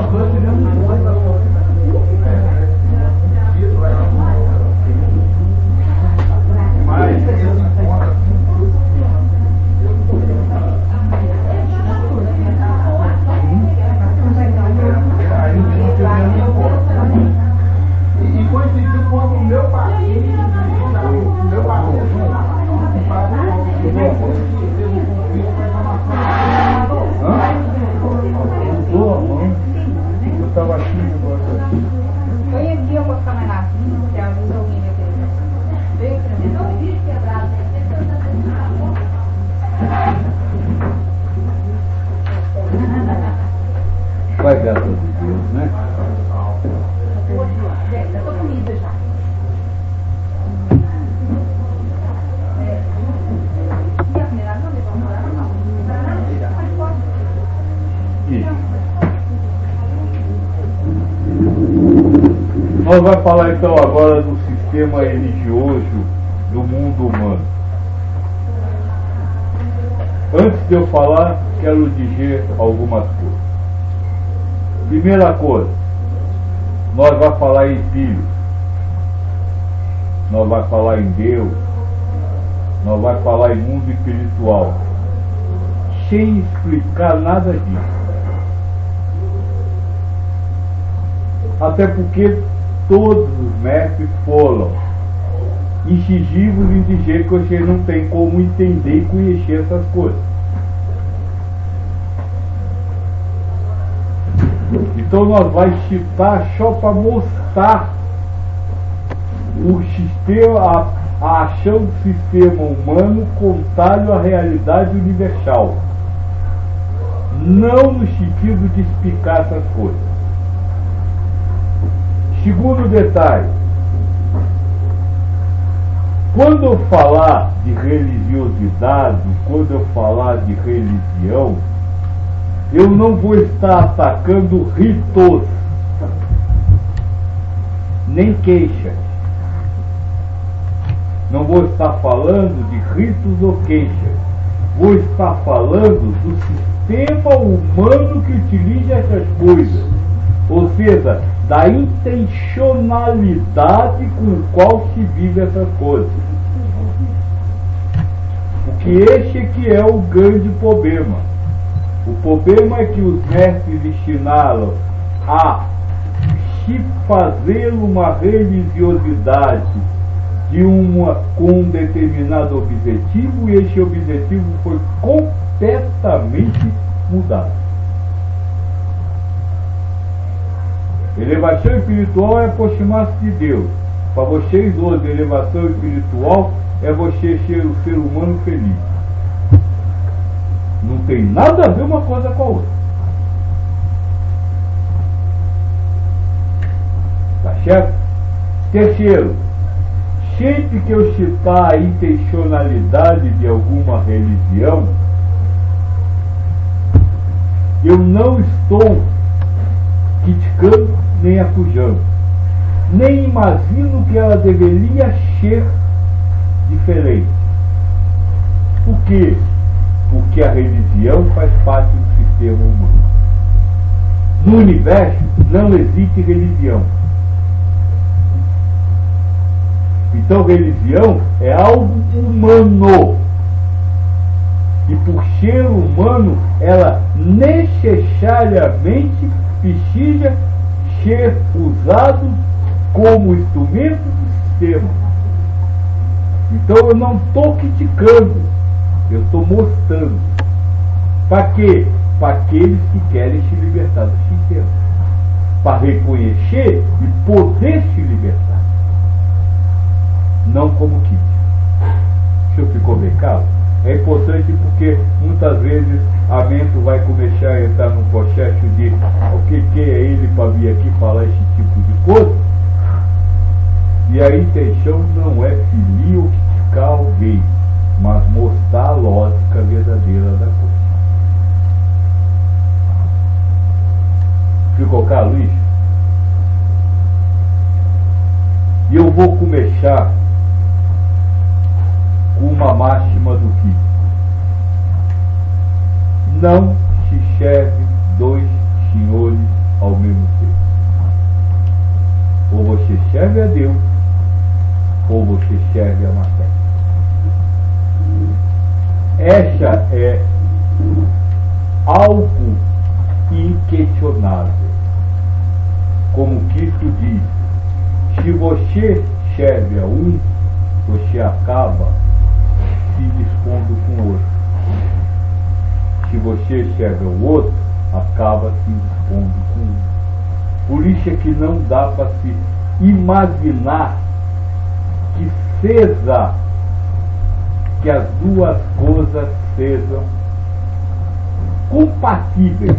Vai graças a Deus, né? Nós vamos falar então agora do sistema religioso do mundo humano. Antes de eu falar, quero dizer algumas coisas. Primeira coisa, nós vamos falar em Filho, nós vamos falar em Deus, nós vamos falar em mundo espiritual, sem explicar nada disso. Até porque todos os mestres foram incisivos em dizer que você não tem como entender e conhecer essas coisas. Então nós vamos citar só para mostrar o sistema, a ação do sistema humano contrário à realidade universal. Não no sentido de explicar essas coisas. Segundo detalhe, quando eu falar de religiosidade, quando eu falar de religião, eu não vou estar atacando ritos, nem queixas. Não vou estar falando de ritos ou queixas. Vou estar falando do sistema humano que utiliza essas coisas. Ou seja, da intencionalidade com o qual se vive essas coisas. Porque esse que é o grande problema. O problema é que os mestres ensinaram a se fazer uma religiosidade com um determinado objetivo, e esse objetivo foi completamente mudado. Elevação espiritual é aproximar-se de Deus. Para vocês hoje, elevação espiritual é você ser o ser humano feliz. Não tem nada a ver uma coisa com a outra. Tá certo? Terceiro, sempre que eu citar a intencionalidade de alguma religião, eu não estou criticando nem acusando, nem imagino que ela deveria ser diferente. Por quê? Porque a religião faz parte do sistema humano. No universo não existe religião. Então religião é algo humano. E por ser humano, ela necessariamente precisa ser usado como instrumento do sistema. Então eu não estou criticando, eu estou mostrando. Para quê? Para aqueles que querem se libertar do sistema. Para reconhecer e poder se libertar. Não como crítica. O senhor ficou bem claro? É importante porque muitas vezes a mente vai começar a entrar num processo de o que é ele para vir aqui falar esse tipo de coisa. E a intenção não é ferir ou criticar alguém, mas mostrar a lógica verdadeira da coisa. Ficou claro isso? E eu vou começar com uma máxima do que não se serve dois senhores ao serve a Deus ou você serve a matéria. Esta é algo inquestionável. Como Cristo diz, se você serve a um, você acaba se dispondo com o outro. Se você serve ao outro, acaba se dispondo com o outro. Por isso é que não dá para se imaginar que as duas coisas sejam compatíveis.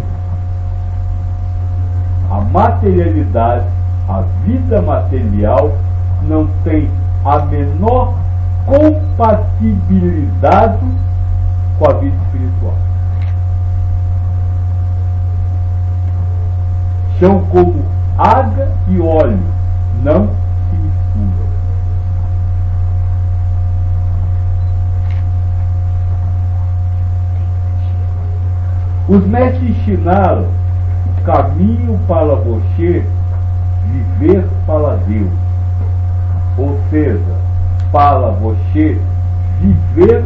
A materialidade, a vida material, não tem a menor compatibilidade com a vida espiritual. São como água e óleo, não se misturam. Os mestres ensinaram o caminho para você viver para Deus, ou seja, para você viver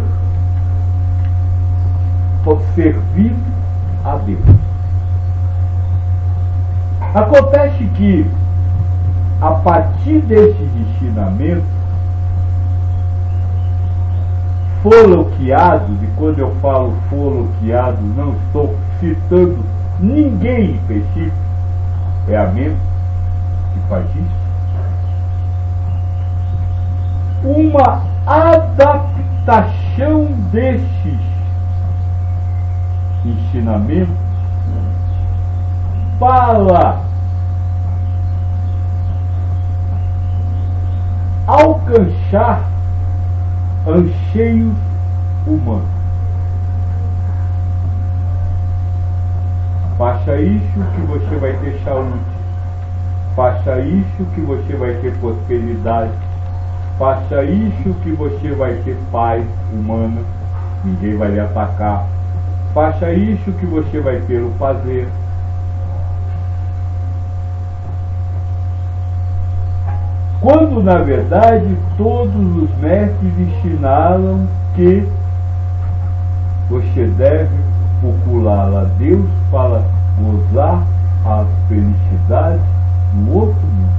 por servir a Deus. Acontece que, a partir desses ensinamentos, foloqueados, e quando eu falo foloqueado, não estou citando ninguém específico, é a mente que faz isso, uma adaptação desses ensinamentos para alcançar anseios humanos. Faça isso que você vai ter saúde. Faça isso que você vai ter prosperidade. Faça isso que você vai ter paz humana. Ninguém vai lhe atacar. Faça isso que você vai ter o prazer. Quando, na verdade, todos os mestres ensinaram que você deve procurar a Deus para gozar a felicidade do outro mundo.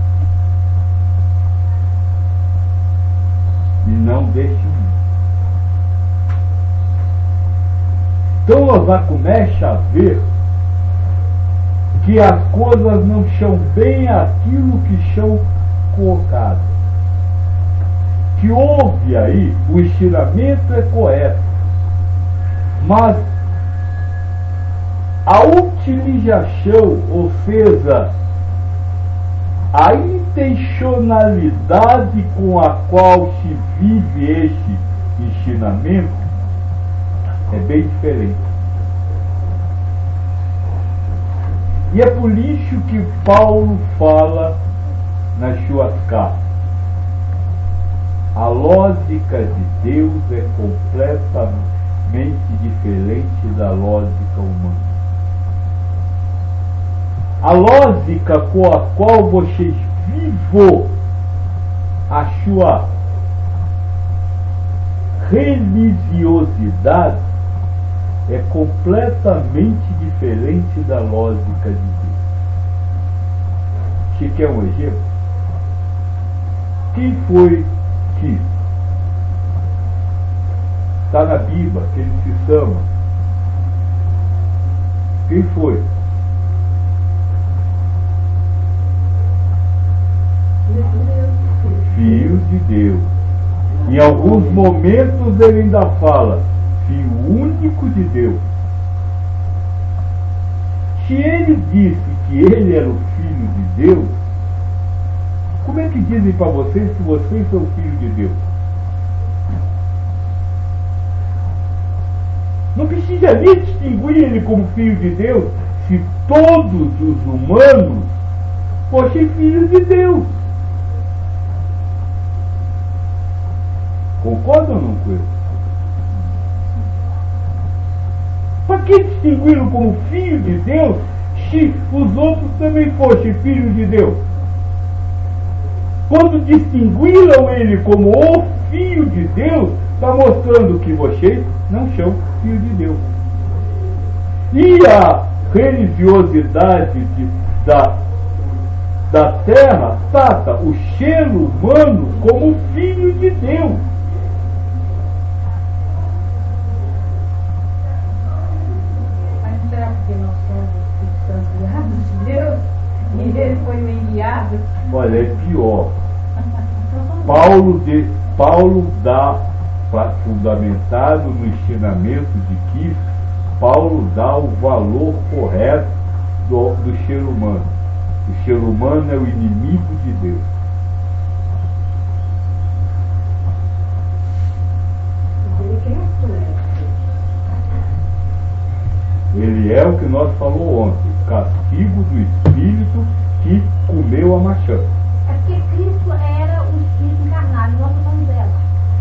E não deste mundo. Então nós já começa a ver que as coisas não são bem aquilo que são colocadas. Que houve aí, o ensinamento é correto, mas a utilização, ou seja, a intencionalidade com a qual se vive esse ensinamento é bem diferente. E é por isso que Paulo fala nas suas cartas. A lógica de Deus é completamente diferente da lógica humana. A lógica com a qual vocês vivem a sua religiosidade é completamente diferente da lógica de Deus. Você quer um exemplo? Quem foi que está na Bíblia, que ele se chama? Quem foi? Filho de Deus. Em alguns momentos ele ainda fala Filho único de Deus. Se ele disse que ele era o Filho de Deus, como é que dizem para vocês que vocês são filho de Deus? Não precisa nem distinguir ele como filho de Deus, se todos os humanos fossem filhos de Deus. Concordam ou não com ele? Para que distingui-lo como filho de Deus se os outros também fossem filhos de Deus? Quando distinguiram ele como o Filho de Deus, está mostrando que vocês não são filhos de Deus. E a religiosidade da terra trata o ser humano como filho de Deus. Mas será porque nós somos enviados de Deus e ele foi o enviado? Olha, é pior. Paulo dá, fundamentado no ensinamento de Cristo, Paulo dá o valor correto do ser humano. O ser humano é o inimigo de Deus. Ele é o que nós falou ontem, castigo do espírito que comeu a maçã. É porque Cristo era o Espírito encarnado, nós somos ela.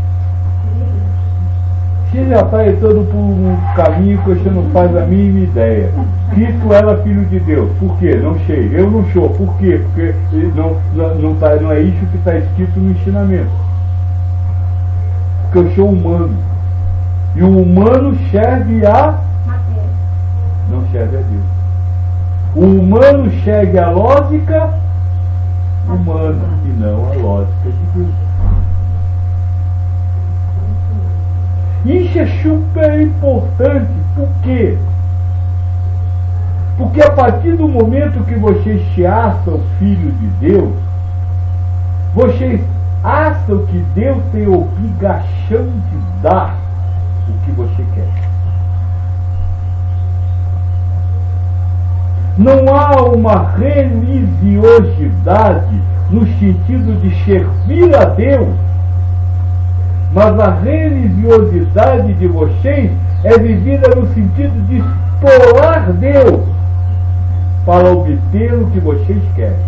Você já está entrando por um caminho que você não faz a mínima ideia. Cristo era filho de Deus. Por quê? Não sei. Eu não sou. Por quê? Porque não é isso que está escrito no ensinamento. Porque eu sou humano. E o humano serve a... Matéria. Não serve a Deus. O humano segue a lógica humana e não a lógica de Deus. Isso é super importante. Por quê? Porque a partir do momento que vocês se acham filhos de Deus, vocês acham que Deus tem a obrigação de dar o que você quer. Não há uma religiosidade no sentido de servir a Deus, mas a religiosidade de vocês é vivida no sentido de explorar Deus para obter o que vocês querem.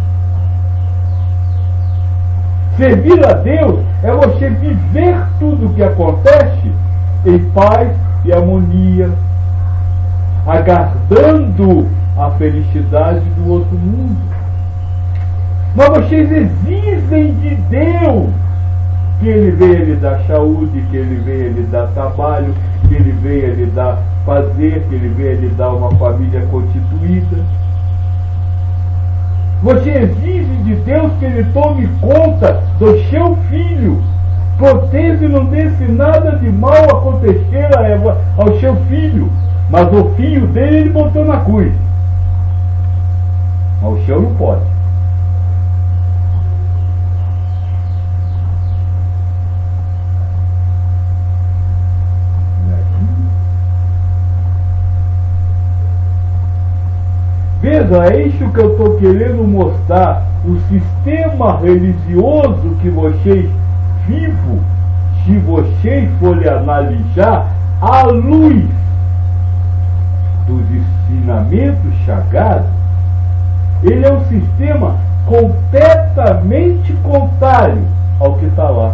Servir a Deus é você viver tudo o que acontece em paz e harmonia, aguardando a felicidade do outro mundo. Mas vocês exigem de Deus que Ele venha lhe dar saúde, que Ele venha lhe dar trabalho, que Ele venha lhe dar fazer, que Ele venha lhe dar uma família constituída. Você exige de Deus que Ele tome conta do seu filho, proteja e não deixe nada de mal acontecer ao seu filho, mas o filho dele Ele botou na cruz. Mas o seu não pode. Veja, é isso que eu estou querendo mostrar. O sistema religioso que vocês vivem, se vocês forem analisar à luz dos ensinamentos sagrados, ele é um sistema completamente contrário ao que está lá.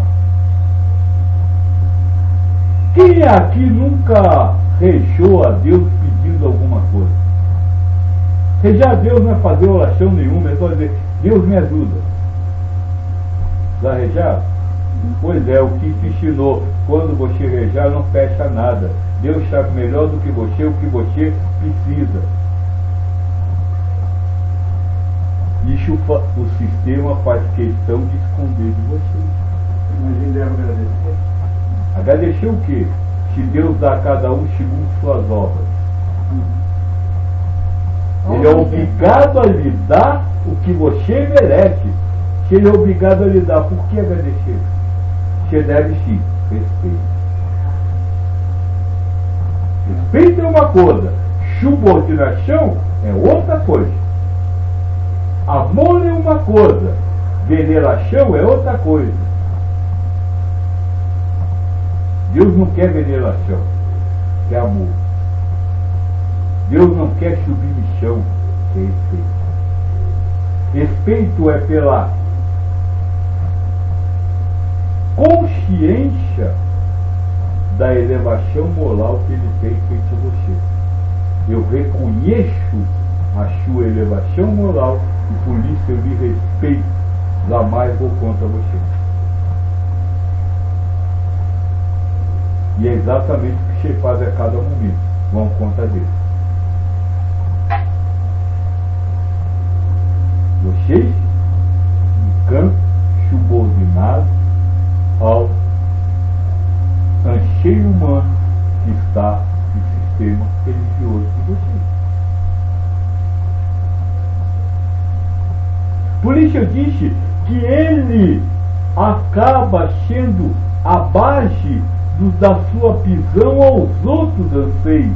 Quem aqui nunca rezou a Deus pedindo alguma coisa? Rejar a Deus não é fazer oração nenhuma, é só dizer, Deus me ajuda. Já rejar? Pois é, o que te ensinou, quando você rejar não fecha nada. Deus sabe melhor do que você o que você precisa. Isso o sistema faz questão de esconder de você. Mas ele deve agradecer. Agradecer o quê? Se Deus dá a cada um segundo suas obras. Ele é obrigado a lhe dar o que você merece. Se ele é obrigado a lhe dar, por que agradecer? Você deve sim, respeito. Respeito é uma coisa, subordinação é outra coisa. Amor é uma coisa, veneração é outra coisa. Deus não quer veneração, quer amor. Deus não quer submissão, quer respeito. Respeito é pela consciência da elevação moral que Ele tem feito a você. Eu reconheço a sua elevação moral e por isso eu lhe respeito. jamais vou contra você. E é exatamente o que você faz a cada momento. Vão contra Deus. Vocês ficam subordinados ao anseio humano que está no sistema religioso de vocês. Por isso eu disse que ele acaba sendo a base da sua prisão aos outros anseios.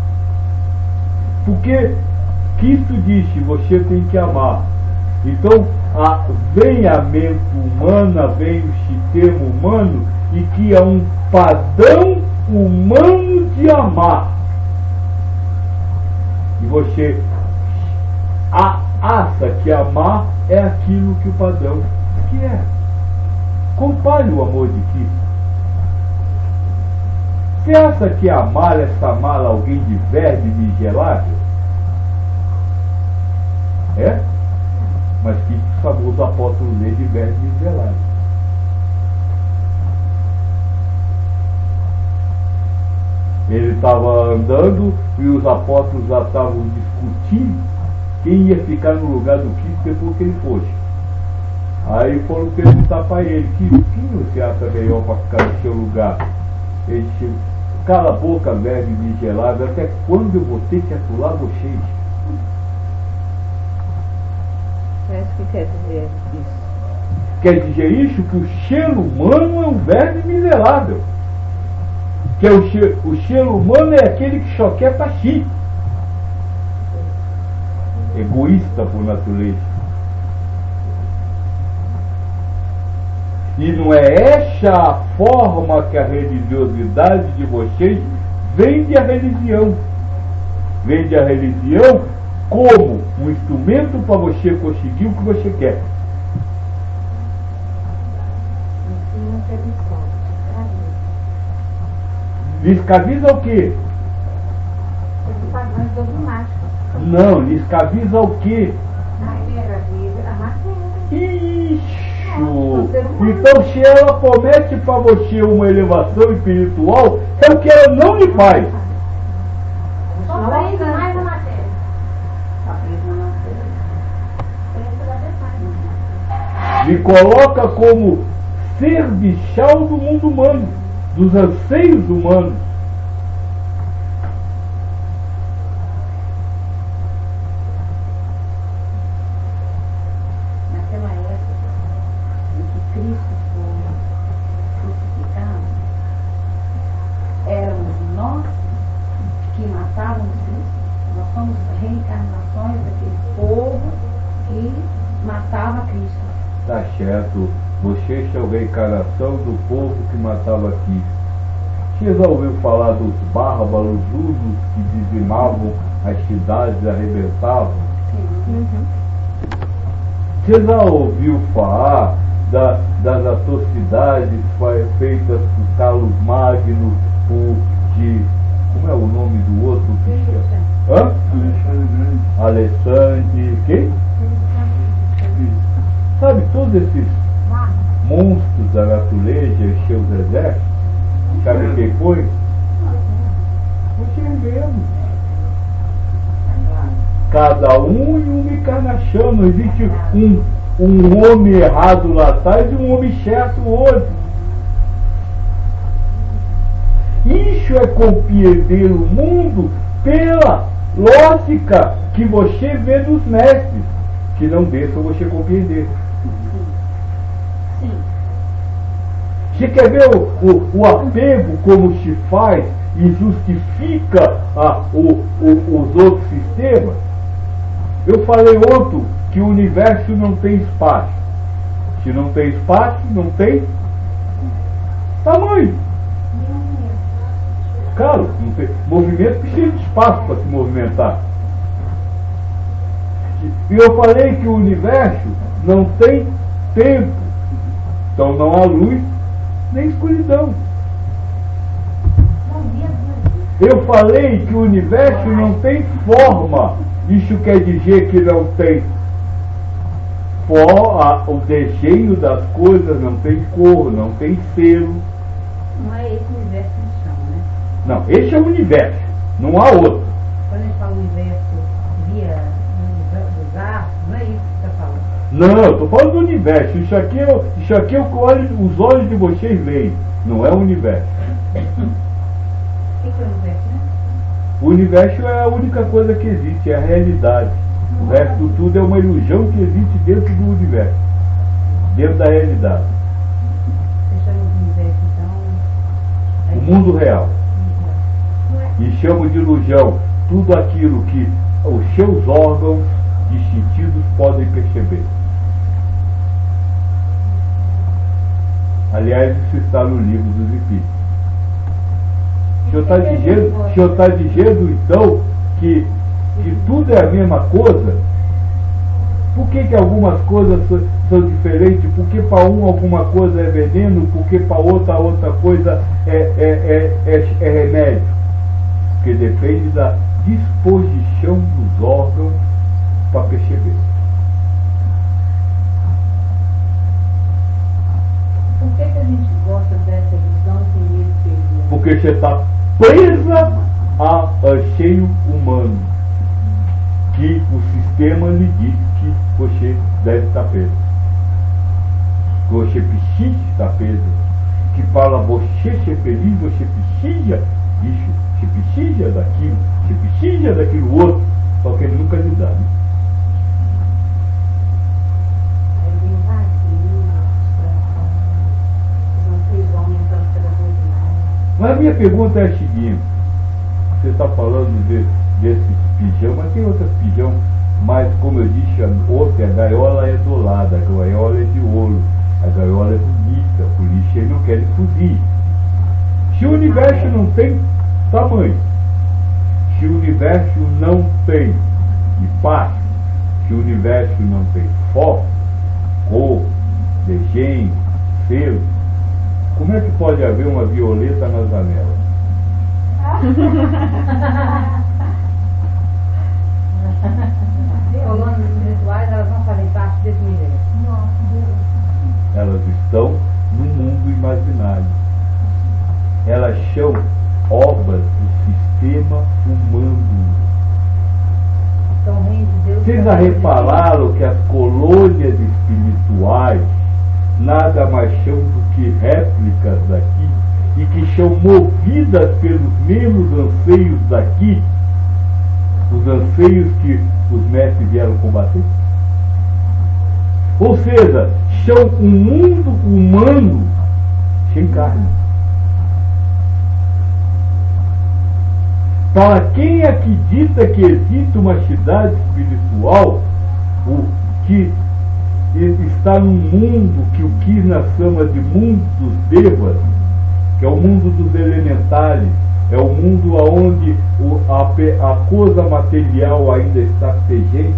Porque Cristo disse, você tem que amar. Então, vem a mente humana, vem o sistema humano e cria um padrão humano de amar. E você acha que amar é aquilo que o padrão quer. Compare o amor de Cristo. Você acha que amar é amar alguém de verme miserável? É? Mas que chamou os apóstolos dele de verme miserável. Ele estava andando e os apóstolos já estavam discutindo quem ia ficar no lugar do Cristo depois que ele fosse. Aí foram perguntar para ele, quem você acha melhor para ficar no seu lugar? Ele disse, cala a boca, verme miserável, até quando eu vou ter que aturar vocês? Mas o que quer dizer isso? Quer dizer isso que o ser humano é um verme miserável. Que é o ser humano é aquele que só quer para si. Egoísta por natureza. E não é essa a forma que a religiosidade de vocês vende a religião. Vende a religião como um instrumento para você conseguir o que você quer. Lhe escraviza o quê? Não, lhe escraviza o quê? Isso! Então, se ela promete para você uma elevação espiritual, é o que ela não lhe faz. Só para isso mais a matéria. Me coloca como serviçal do mundo humano, dos anseios humanos. Naquela época em que Cristo foi crucificado, éramos nós que matávamos Cristo. Nós somos reencarnações daquele povo que matava Cristo. Tá certo, vocês são reencarnação do povo que matava Cristo. Vocês já ouviram falar dos bárbaros judos que dizimavam as cidades, arrebentavam? Você já ouviu falar das atrocidades feitas por Carlos Magno, como é o nome do outro? Hã? Alexandre. Quem? Sabe, todos esses monstros da natureza e seus exércitos, sabe quem foi? Você mesmo. Cada um em uma encarnação. Não existe um homem errado lá atrás e um homem certo hoje. Isso é compreender o mundo pela lógica que você vê dos mestres, que não deixam você compreender. Sim. Você quer ver o apego como se faz e justifica os outros sistemas? Eu falei ontem que o universo não tem espaço. Se não tem espaço, não tem tamanho. Claro, não tem movimento, precisa de espaço para se movimentar. E eu falei que o universo não tem tempo. Então não há luz nem escuridão. Eu falei que o universo não tem forma. Isso quer dizer que não tem o desenho das coisas não tem cor, não tem selo. Não é esse universo que eles chamam, né? Não, esse é o universo, não há outro. Quando a gente fala universo via dos arcos, não é isso que você está falando. Não, eu estou falando do universo. Isso aqui é o que os olhos de vocês veem, não é o universo. O que é o universo, né? O universo é a única coisa que existe, é a realidade. O resto tudo é uma ilusão que existe dentro do universo, dentro da realidade. Você chama de universo, então... O mundo real. E chamo de ilusão tudo aquilo que os seus órgãos de sentidos podem perceber. Aliás, isso está no livro dos Espíritos. O senhor está dizendo, então, que tudo é a mesma coisa? Por que algumas coisas são diferentes? Por que para um alguma coisa é veneno? Por que para outra coisa é remédio? Porque depende da disposição dos órgãos para perceber. Por que a gente gosta dessa ilusão e tem medo de perder? Porque você está presa a anseio humano, que o sistema lhe diz que você deve estar preso, que você precisa estar preso, que fala você ser feliz, você precisa disso, você precisa daquilo, você precisa daquilo outro, só que ele nunca lhe dá, né? Aí vem o vazio, os anseios vão aumentando cada vez mais. Mas a minha pergunta é a seguinte: você está falando desses pijão, mas tem outras pijão, mas como eu disse ontem, a gaiola é do lado, a gaiola é de ouro, a gaiola é bonita, por isso eles não querem fugir. Se o universo não tem tamanho, se o universo não tem espaço, se o universo não tem foco, cor, desenho, selo, como é que pode haver uma violeta na janela? Colunas espirituais, elas não fazem parte desse universo. Elas estão no mundo imaginário. Elas são obras do sistema humano. Então, o reino de Deus... Vocês já repararam que as colônias espirituais nada mais são do que réplicas daqui e que são movidas pelos mesmos anseios daqui, os anseios que os mestres vieram combater? Ou seja, são um mundo humano sem carne. Para quem acredita que existe uma cidade espiritual, o que está num mundo que nós chamamos de mundo dos devas, que é o mundo dos elementares, é o mundo onde a coisa material ainda está presente,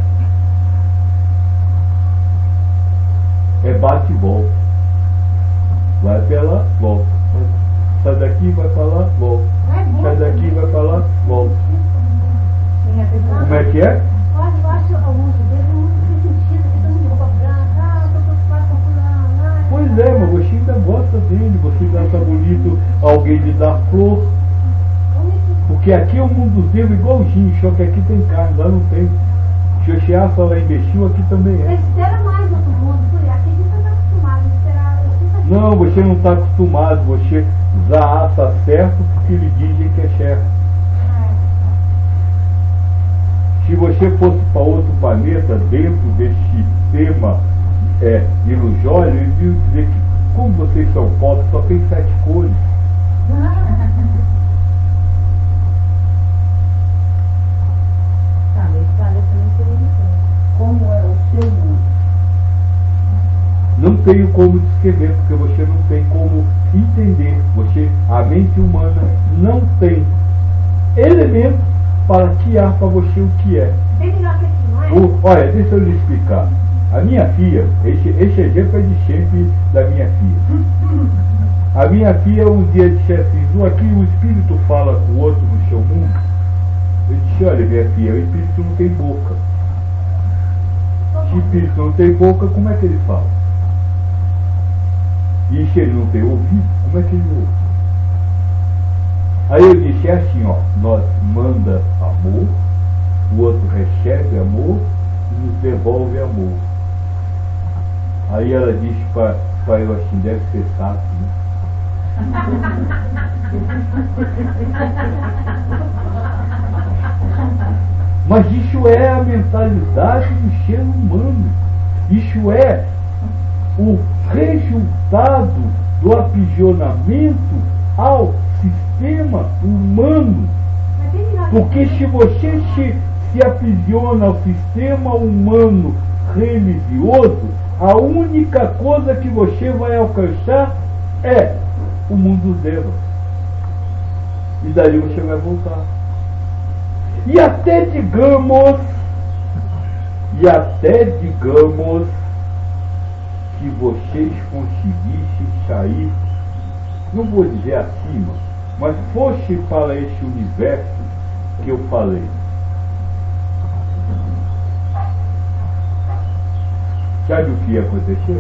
é bate e volta. Vai para lá, volta. Sai daqui, vai para lá, volta. Sai daqui, vai para lá, volta. Como é que é? Eu acho alguns deles muito sentido, que estão de roupa branca, eu estou preocupado com fulano. Pois é, mas você ainda gosta dele, você acha bonito alguém lhe dar flor. Porque aqui é o mundo dos devos igualzinho, só que aqui tem carne, lá não tem. Se você acha lá imbecil, aqui também é. Ele espera mais outro mundo, por aqui a gente não está acostumado a esperar. Não, você não está acostumado, você já acha certo porque lhe dizem que é certo. Se você fosse para outro planeta, dentro desse sistema ilusório, eles iam dizer que, como vocês são pobres, só tem 7 cores. Tá, mas esse planeta não seria diferente. Como é o seu mundo? Não tenho como descrever, porque você não tem como entender. A mente humana não tem elementos para criar para você o que é. Bem melhor que aqui, não é? Olha, deixa eu lhe explicar. A minha filha, esse exemplo é de sempre da minha filha. A minha filha um dia disse assim: aqui o espírito fala com o outro no seu mundo. Eu disse: olha, minha filha, o espírito não tem boca. Se espírito não tem boca, como é que ele fala? E se ele não tem ouvido, como é que ele ouve? Aí eu disse, é assim, ó, nós manda amor, o outro recebe amor e nos devolve amor. Aí ela disse para eu assim, deve ser sábio, né? Mas isso é a mentalidade do ser humano. Isso é o resultado do aprisionamento ao sistema humano. Porque se você se aprisiona ao sistema humano religioso, a única coisa que você vai alcançar é o mundo dela. E daí você vai voltar. E até digamos que vocês conseguissem sair, não vou dizer acima, mas fosse para esse universo que eu falei. Sabe o que ia acontecer?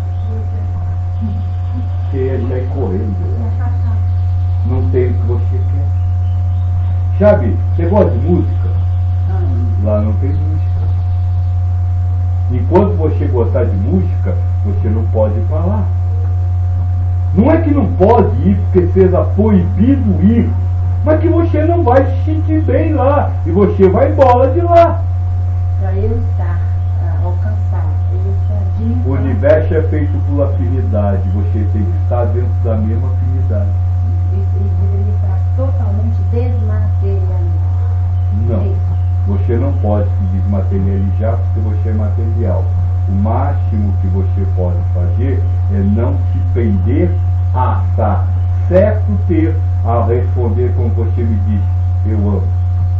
Você ia sair correndo. Não tem o que você quer. Sabe, você gosta de música? Lá não tem música. Enquanto você gostar de música, você não pode ir para lá. Não é que não pode ir porque seja proibido ir, mas que você não vai se sentir bem lá. E você vai embora de lá. Para eu estar, alcançar, o universo é feito por afinidade. Você tem que estar dentro da mesma afinidade. Ele deveria estar totalmente desmaterializado. Não, você não pode se desmaterializar porque você é material. O máximo que você pode fazer é não se prender a achar certo ter a responder como você me disse, eu amo.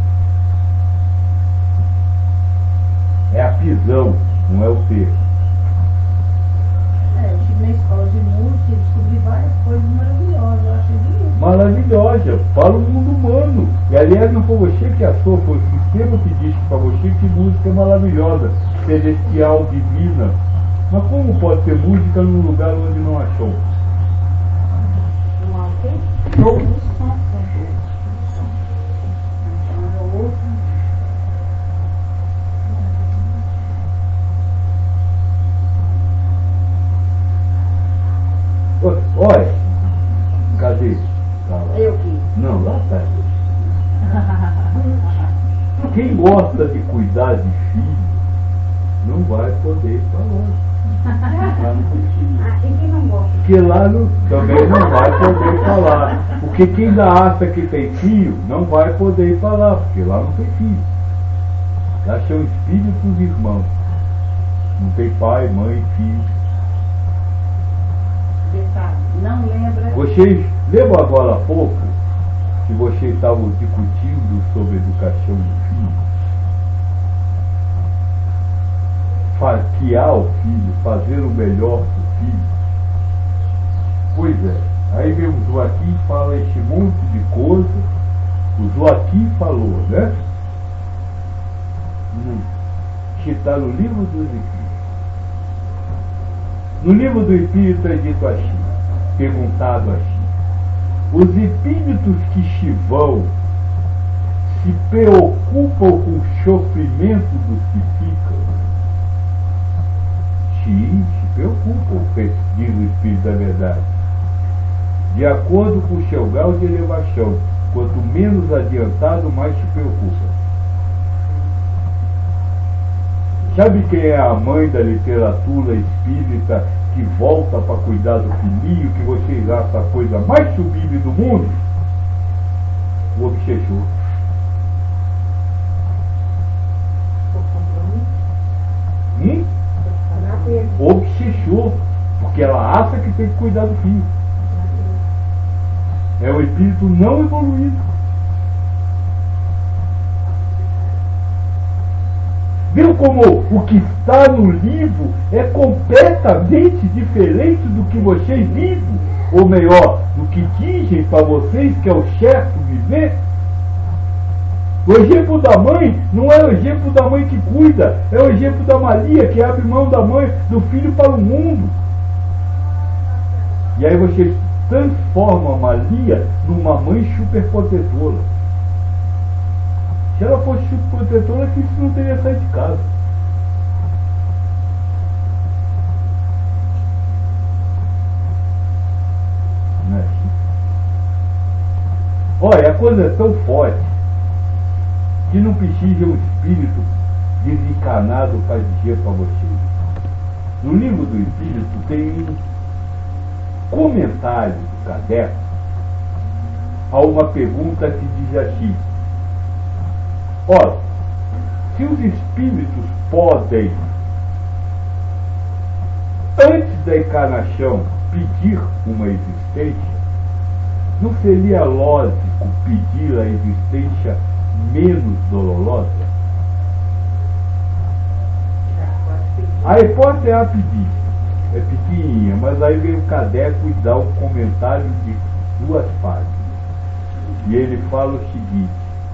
É a prisão, não é o ter. Eu estive na escola de música e descobri várias coisas maravilhosas, eu achei bonito. Maravilhosa, para o mundo humano. E aliás, não foi você que achou, foi o sistema que disse para você que música é maravilhosa, celestial, divina. Mas como pode ter música num lugar onde não achou? Não há o quê? Show. Olha, cadê? Tá lá. Eu que? Não, lá atrás. Quem gosta de cuidar de filho não vai poder ir para lá. Lá não precisa. E quem não gosta? Porque lá também não vai poder ir para lá. Porque quem ainda acha que tem filho não vai poder ir para lá, porque lá não tem filho. Lá são espíritos irmãos. Não tem pai, mãe, filho. Detalhe, não lembra. Vocês lembram agora há pouco que vocês estavam discutindo sobre educação do filho? Farquear o filho, fazer o melhor do filho. Pois é, aí vem o Joaquim fala esse monte de coisa. O Joaquim falou, né? Que está no livro dos Espíritos. No livro do Espírito é dito assim, perguntado assim: os espíritos que se vão se preocupam com o sofrimento dos que ficam? Sim, se preocupam, diz o Espírito da Verdade. De acordo com o seu grau de elevação, quanto menos adiantado, mais se preocupa. Sabe quem é a mãe da literatura espírita que volta para cuidar do filhinho, que vocês acham a coisa mais sublime do mundo? O obsessor. O obsessor. Porque ela acha que tem que cuidar do filho. É o espírito não evoluído. Viu como o que está no livro é completamente diferente do que vocês vivem? Ou melhor, do que dizem para vocês que é o certo viver? O exemplo da mãe não é o exemplo da mãe que cuida, é o exemplo da Maria que abre mão da mãe, do filho para o mundo. E aí você transforma a Maria numa mãe superprotetora. Se ela fosse superprotetora, Cristo não teria saído de casa. Não é assim? Olha, a coisa é tão forte que não precisa um espírito desencarnado para dizer para vocês. No livro do Espírito tem um comentário do Kardec a uma pergunta que diz assim: ora, se os espíritos podem, antes da encarnação, pedir uma existência, não seria lógico pedir a existência menos dolorosa? A hipótese é a pedir, é pequenininha, mas aí vem o Cadeco e dá um comentário de 2 páginas. E ele fala o seguinte: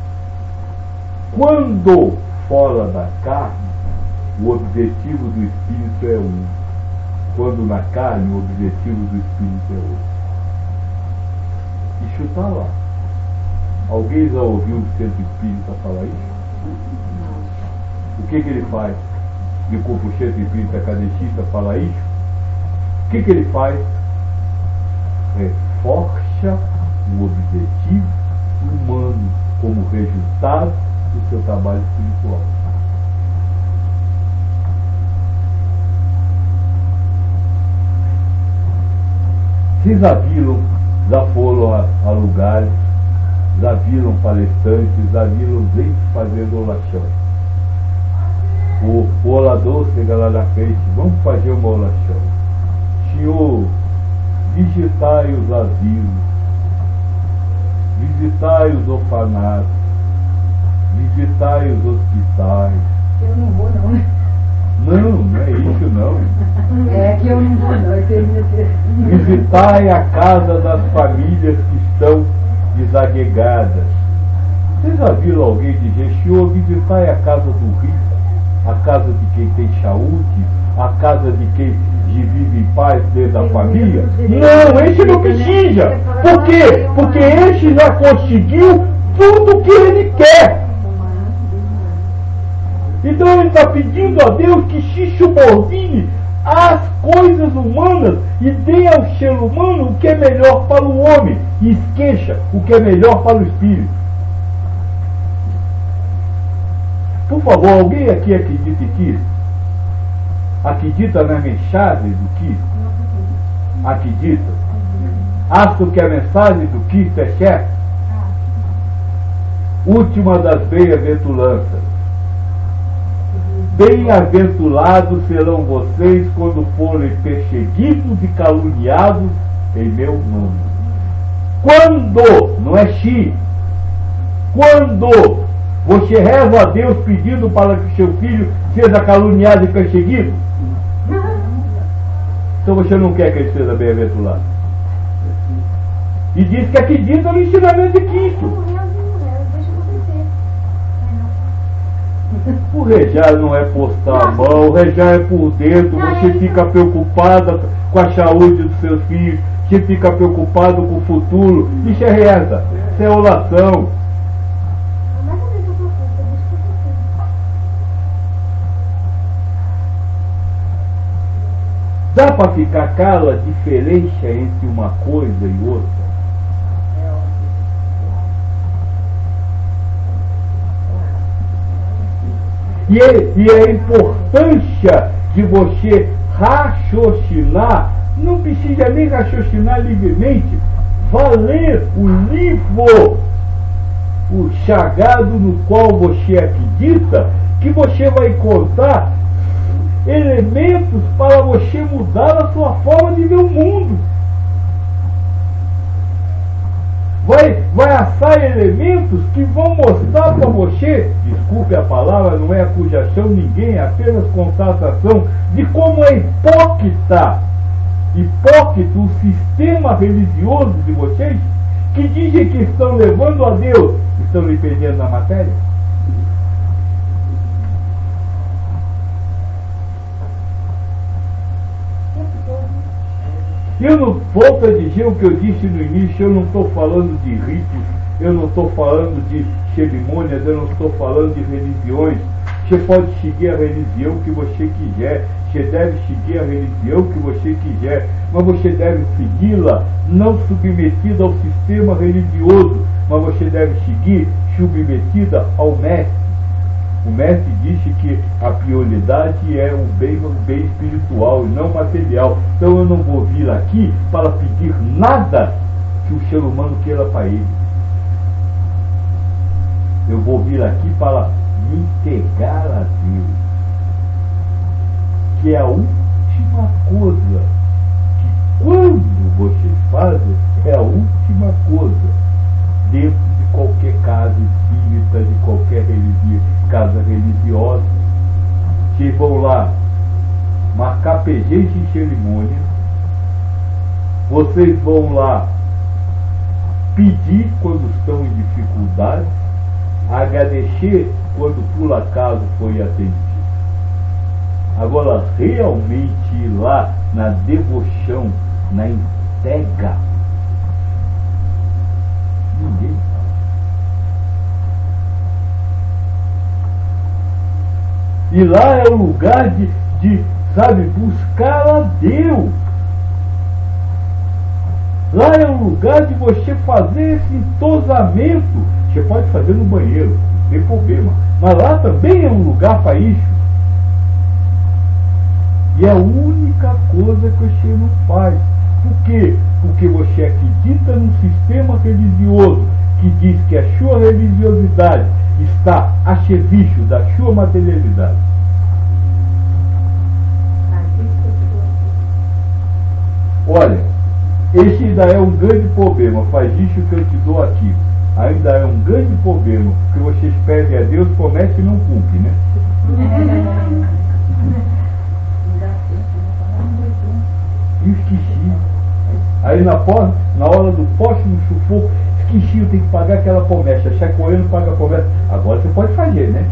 quando fora da carne, o objetivo do espírito é um. Quando na carne, o objetivo do espírito é outro. Isso está lá. Alguém já ouviu o centro espírita falar isso? O que ele faz? De o centro espírita cadecista falar isso? O que ele faz? Reforça o objetivo humano como resultado do seu trabalho espiritual. Vocês já viram, já foram a lugares, já viram palestrantes, já viram gente fazendo oração. O orador chega lá na frente: vamos fazer uma oração. Senhor, visitai os asilos, visitai os orfanatos, visitai os hospitais. Eu não vou não, né? Não é isso não. É que eu não vou não, eu tenho certeza. Visitai a casa das famílias que estão desaguegadas. Vocês já viram alguém dizer: Senhor, visitai a casa do rico, a casa de quem tem saúde, a casa de quem vive em paz dentro da família? Não, esse não precisa. Por quê? Porque esse já conseguiu tudo o que ele quer. Então ele está pedindo a Deus que se subordine às coisas humanas e dê ao ser humano o que é melhor para o homem e esqueça o que é melhor para o espírito. Por favor, alguém aqui acredita em Cristo? Acredita na mensagem do Cristo? Acredita? Acha que a mensagem do Cristo é certa? Última das bem-aventuranças: bem-aventurados serão vocês quando forem perseguidos e caluniados em meu nome. Quando, não é se, quando você reza a Deus pedindo para que seu filho seja caluniado e perseguido, então você não quer que ele seja bem-aventurado. E diz que acredita no ensinamento de Cristo. O rejar não é postar a mão, o rejar é por dentro. Você fica preocupada com a saúde dos seus filhos, você fica preocupado com o futuro. Isso é reza, isso é oração. Dá para ficar clara a diferença entre uma coisa e outra? E a importância de você raciocinar, não precisa nem raciocinar livremente, vá ler o livro, o sagrado no qual você acredita, que você vai encontrar elementos para você mudar a sua forma de ver o mundo. Vai achar elementos que vão mostrar para você, desculpe a palavra, não é acusação ninguém, é apenas constatação de como é hipócrita o sistema religioso de vocês, que dizem que estão levando a Deus, estão lhe perdendo na matéria? Eu não volto a dizer o que eu disse no início, eu não estou falando de ritos, eu não estou falando de cerimônias, eu não estou falando de religiões. Você pode seguir a religião que você quiser, você deve seguir a religião que você quiser, mas você deve segui-la não submetida ao sistema religioso, mas você deve seguir submetida ao mestre. O mestre disse que a prioridade é o bem espiritual e não material. Então eu não vou vir aqui para pedir nada que o ser humano queira para ele. Eu vou vir aqui para me entregar a Deus, que é a última coisa que, quando vocês fazem, é a última coisa dentro de qualquer casa espírita, de qualquer casa religiosa. Vocês vão lá marcar PGs de cerimônia, vocês vão lá pedir quando estão em dificuldade, agradecer quando por acaso foi atendido. Agora, realmente ir lá na devoção, na entrega, ninguém faz. E lá é o lugar de sabe, buscar a Deus. Lá é o lugar de você fazer esse entosamento. Você pode fazer no banheiro, não tem problema. Mas lá também é um lugar para isso. E é a única coisa que você não faz. Por quê? Porque você acredita num sistema religioso que diz que a sua religiosidade está a serviço da sua materialidade. Olha, esse ainda é um grande problema. Faz isso que eu te dou aqui. Ainda é um grande problema, porque vocês pedem a Deus, promete e não cumpre, né? E esqueci. Aí na hora do próximo sufoco, esqueci, eu tenho que pagar aquela promessa. Chacoalhando, paga a promessa. Agora você pode fazer, né?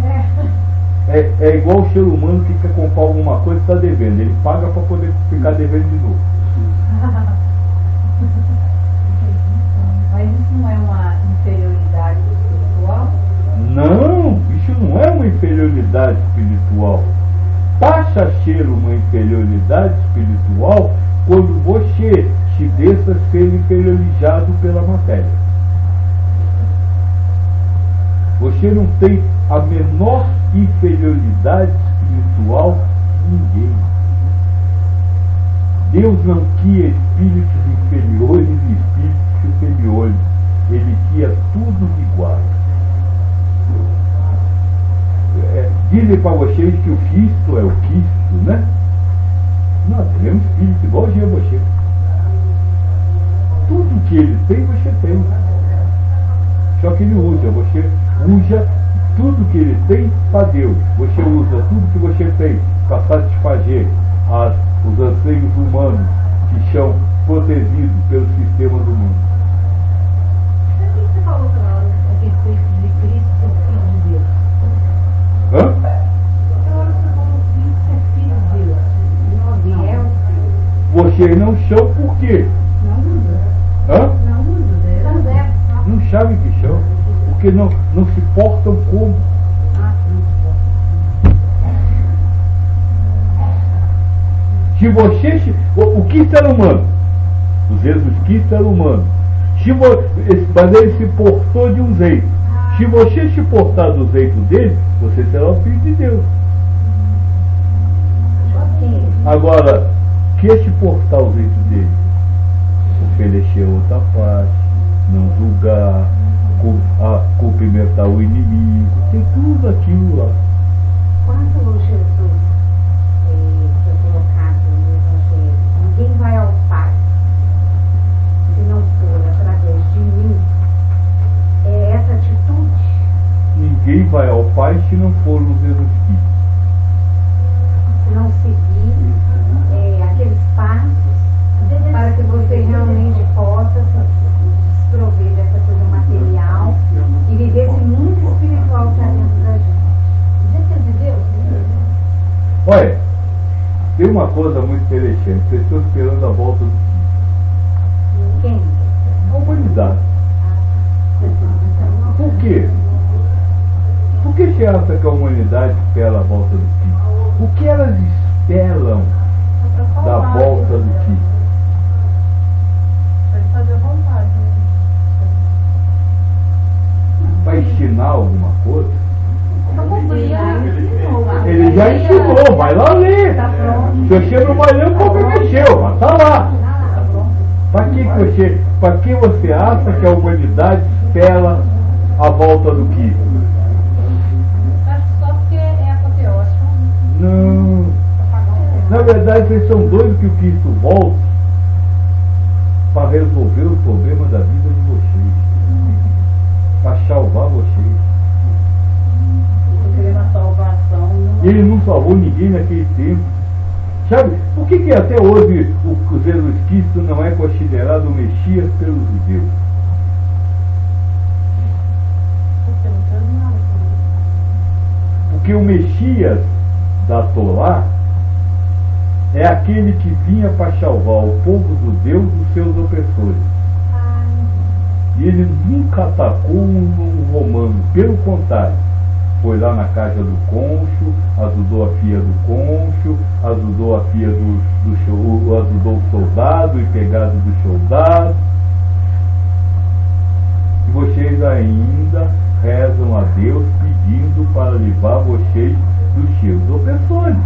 É igual o ser humano que quer comprar alguma coisa e está devendo. Ele paga para poder ficar devendo de novo. Mas isso não é uma inferioridade espiritual? Não, isso não é uma inferioridade espiritual. Passa a ser uma inferioridade espiritual quando você se deixa ser inferiorizado pela matéria. Você não tem a menor inferioridade espiritual de ninguém. Deus não cria espíritos inferiores e espíritos superiores. Ele cria tudo igual. Dizem para vocês que o Cristo é o Cristo, né? Não, ele é um espírito igualzinho a você. Tudo que ele tem, você tem. Só que ele usa, você usa tudo que ele tem para Deus. Você usa tudo que você tem para satisfazer os anseios humanos que são protegidos pelos sistemas humanos. Mas o que você falou na hora a respeito de Cristo ser filho de Deus? Hã? Na hora que você falou Cristo ser filho de Deus, não é o filho. Vocês não são por quê? Não usa. Hã? Não usa. São Zé. Não sabem que são. Porque não se portam como. Se você. O que era humano? O Jesus Cristo era humano. Mas ele se portou de um jeito. Se você se portar do jeito dele, você será o filho de Deus. Agora, que se portar o jeito dele? Oferecer outra parte, não julgar, cumprimentar o inimigo, tem tudo aquilo lá. Quando Jesus foi colocado no Evangelho, ninguém vai ao Pai se não for através de mim, é essa atitude. Ninguém vai ao Pai se não for no Jesus Cristo. Se não seguir aqueles passos para que você realmente possa se Olha, tem uma coisa muito interessante, pessoas esperando a volta do Cristo. Quem? A humanidade. Por quê? Por que você acha que a humanidade espera a volta do Cristo? O que elas esperam da volta do Cristo? Pode fazer vontade, né? Vai ensinar alguma coisa? Não cumpria, Ele já ensinou, vai lá ler. Tá pronto. Se você não vai ler, o povo mexeu, mas tá lá. Tá pronto. Para que você acha que a humanidade espera a volta do Cristo? Acho que só porque é apoteótico. Não. Na verdade, vocês são doidos que o Cristo volte para resolver o problema da vida de vocês, para salvar vocês. Estou querendo a salvação. Ele não salvou ninguém naquele tempo. Sabe, por que até hoje o Jesus Cristo não é considerado o Messias pelos judeus? Porque não fez nada com isso. Porque o Messias da Torá é aquele que vinha para salvar o povo judeu dos seus opressores. E ele nunca atacou um romano, pelo contrário. Foi lá na casa do cônsul, ajudou a filha do cônsul, ajudou a filha ajudou o soldado e pegado do soldado. E vocês ainda rezam a Deus pedindo para livrar vocês dos seus opressores.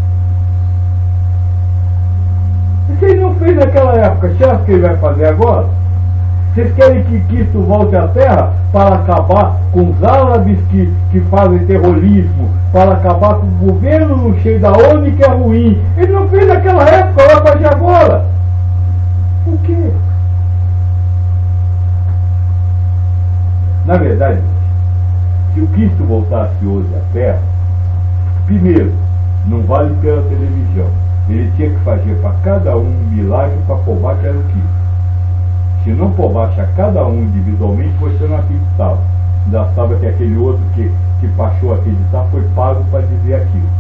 E se ele não fez naquela época, você acha que ele vai fazer agora? Vocês querem que Cristo volte à Terra para acabar com os árabes que fazem terrorismo, para acabar com o governo no cheio da ONU que é ruim? Ele não fez naquela época, vai fazer agora. Por quê? Na verdade, se o Cristo voltasse hoje à Terra, primeiro, não vale pela televisão. Ele tinha que fazer para cada um milagre para provar que era o Cristo. Se não provasse a cada um individualmente, você não acreditava. Já sabe que aquele outro que passou a acreditar foi pago para dizer aquilo.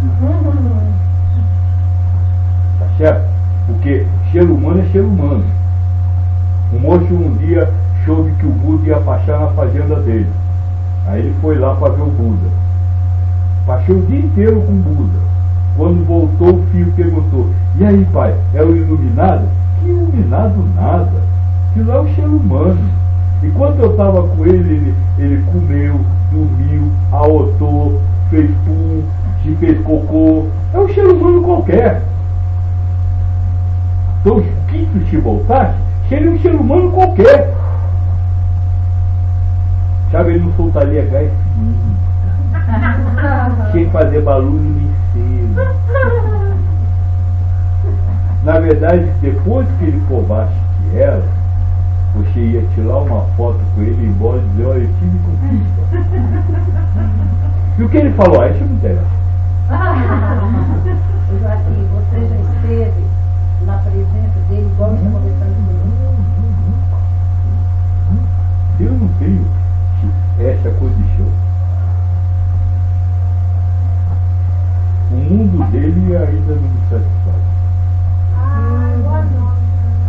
Tá certo? Porque ser humano é ser humano. O moço um dia soube que o Buda ia passar na fazenda dele. Aí ele foi lá para ver o Buda. Passou o dia inteiro com o Buda. Quando voltou, o filho perguntou: e aí, pai, é o iluminado? Que iluminado nada. Aquilo é o ser humano. Enquanto eu estava com ele comeu, dormiu, arrotou, fez pum, se fez cocô. É um ser humano qualquer. Então, se voltasse, seria um ser humano qualquer. Sabe, ele não soltaria gás fininho, sem fazer barulho nem cedo. Na verdade, depois que ele provasse que era, você ia tirar uma foto com ele e ir embora e dizer: olha, eu tive conquista. E o que ele falou? Isso não interessa. Joaquim, você já esteve na presença dele igual está conversando comigo? Eu não tenho essa condição. O mundo dele ainda não me satisfaz. Boa noite.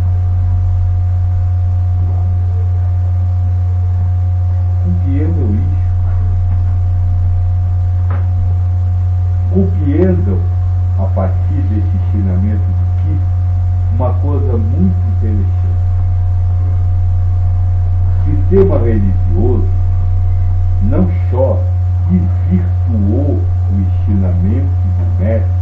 Compreendam isso. Compreendam, a partir desse ensinamento de Cristo, uma coisa muito interessante. O sistema religioso não só desvirtuou o ensinamento do mestre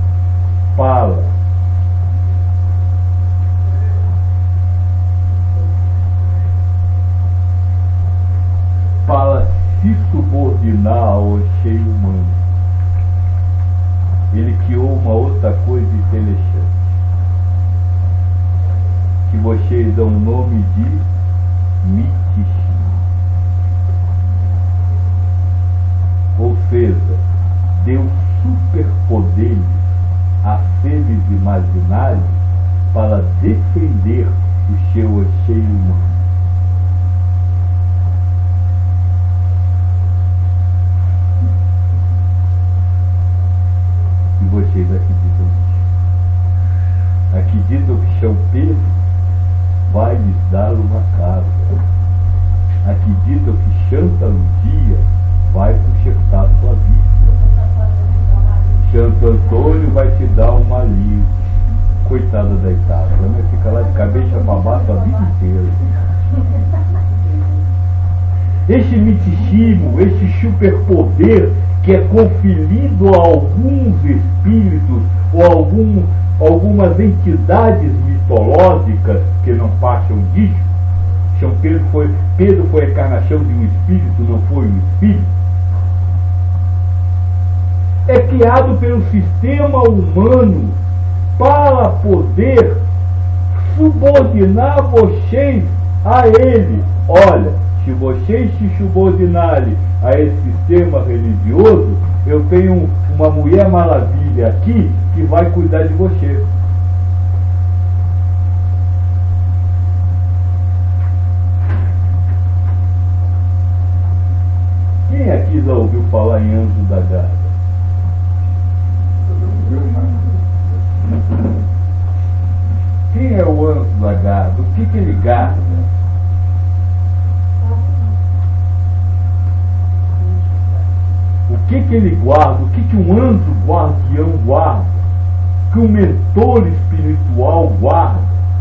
para se subordinar ao anseio humano. Ele criou uma outra coisa interessante, que vocês dão o nome de misticismo. Ou seja, deu superpoderes a seres imaginários para defender o seu anseio humano. E vocês acreditam nisso? Acreditam que São Pedro vai lhes dar uma casa? Acreditam que Santa Luzia vai consertar sua vida? Santo Antônio vai te dar uma livre? Coitada da Itália, vai ficar lá de cabeça para baixo a vida inteira. Este misticismo, este superpoder que é conferido a alguns espíritos ou algumas entidades mitológicas que não passam disso. São Pedro foi a encarnação de um espírito, não foi um espírito. É criado pelo sistema humano para poder subordinar vocês a ele. Olha, se vocês se subordinarem a esse sistema religioso, eu tenho uma Mulher Maravilha aqui que vai cuidar de vocês. Quem aqui já ouviu falar em anjo da guarda? Quem é o anjo da guarda? O que ele guarda? O que ele guarda? O que um anjo guardião guarda? O que um mentor espiritual guarda?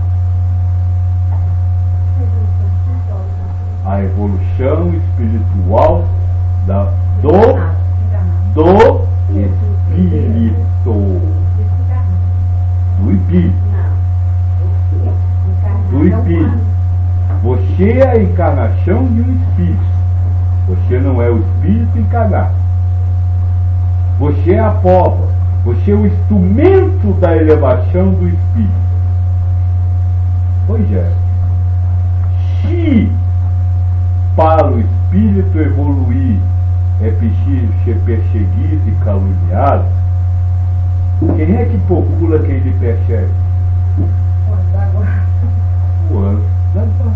A evolução espiritual do espírito. Do espírito. Você é a encarnação de um espírito. Você não é o espírito encarnado. Você é a prova. Você é o instrumento da elevação do espírito. Pois é. Se para o espírito evoluir é preciso ser perseguido e caluniado, quem é que procura quem lhe persegue? O anjo da guarda.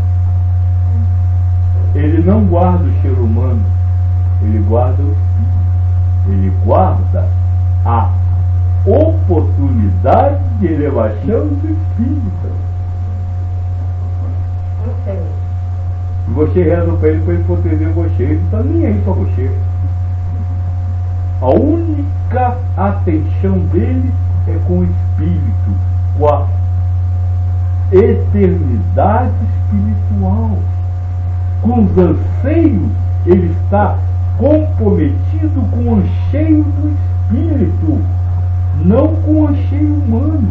Ele não guarda o ser humano, ele guarda o espírito. Ele guarda a oportunidade de elevação do espírito. E você reza para ele proteger você, ele não está nem aí para você. A única atenção dele é com o espírito, com a eternidade espiritual. Com os anseios, ele está comprometido com o anseio do espírito, não com o anseio humano.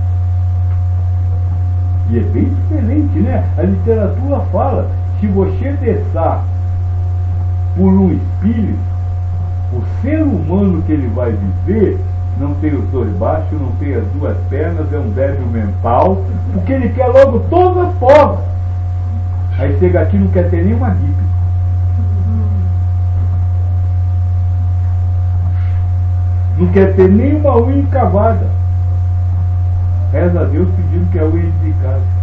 E é bem diferente, né? A literatura fala, se você deixar por um espírito, o ser humano que ele vai viver não tem os dois baixos, não tem as duas pernas, é um débil mental, porque ele quer logo todas as formas. Aí chega aqui e não quer ter nenhuma gripe. Não quer ter nenhuma unha encavada. Reza a Deus pedindo que a unha desligasse.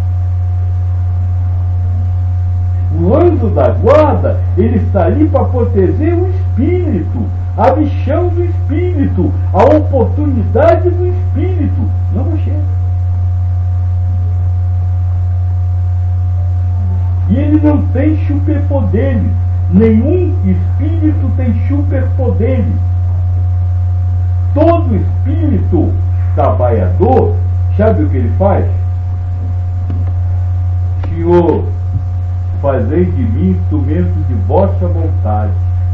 O anjo da guarda, ele está ali para proteger o espírito, a missão do espírito, a oportunidade do espírito, não você. E ele não tem superpoderes. Nenhum espírito tem superpoderes. Todo espírito trabalhador, sabe o que ele faz? Senhor, fazei de mim instrumento de vossa vontade.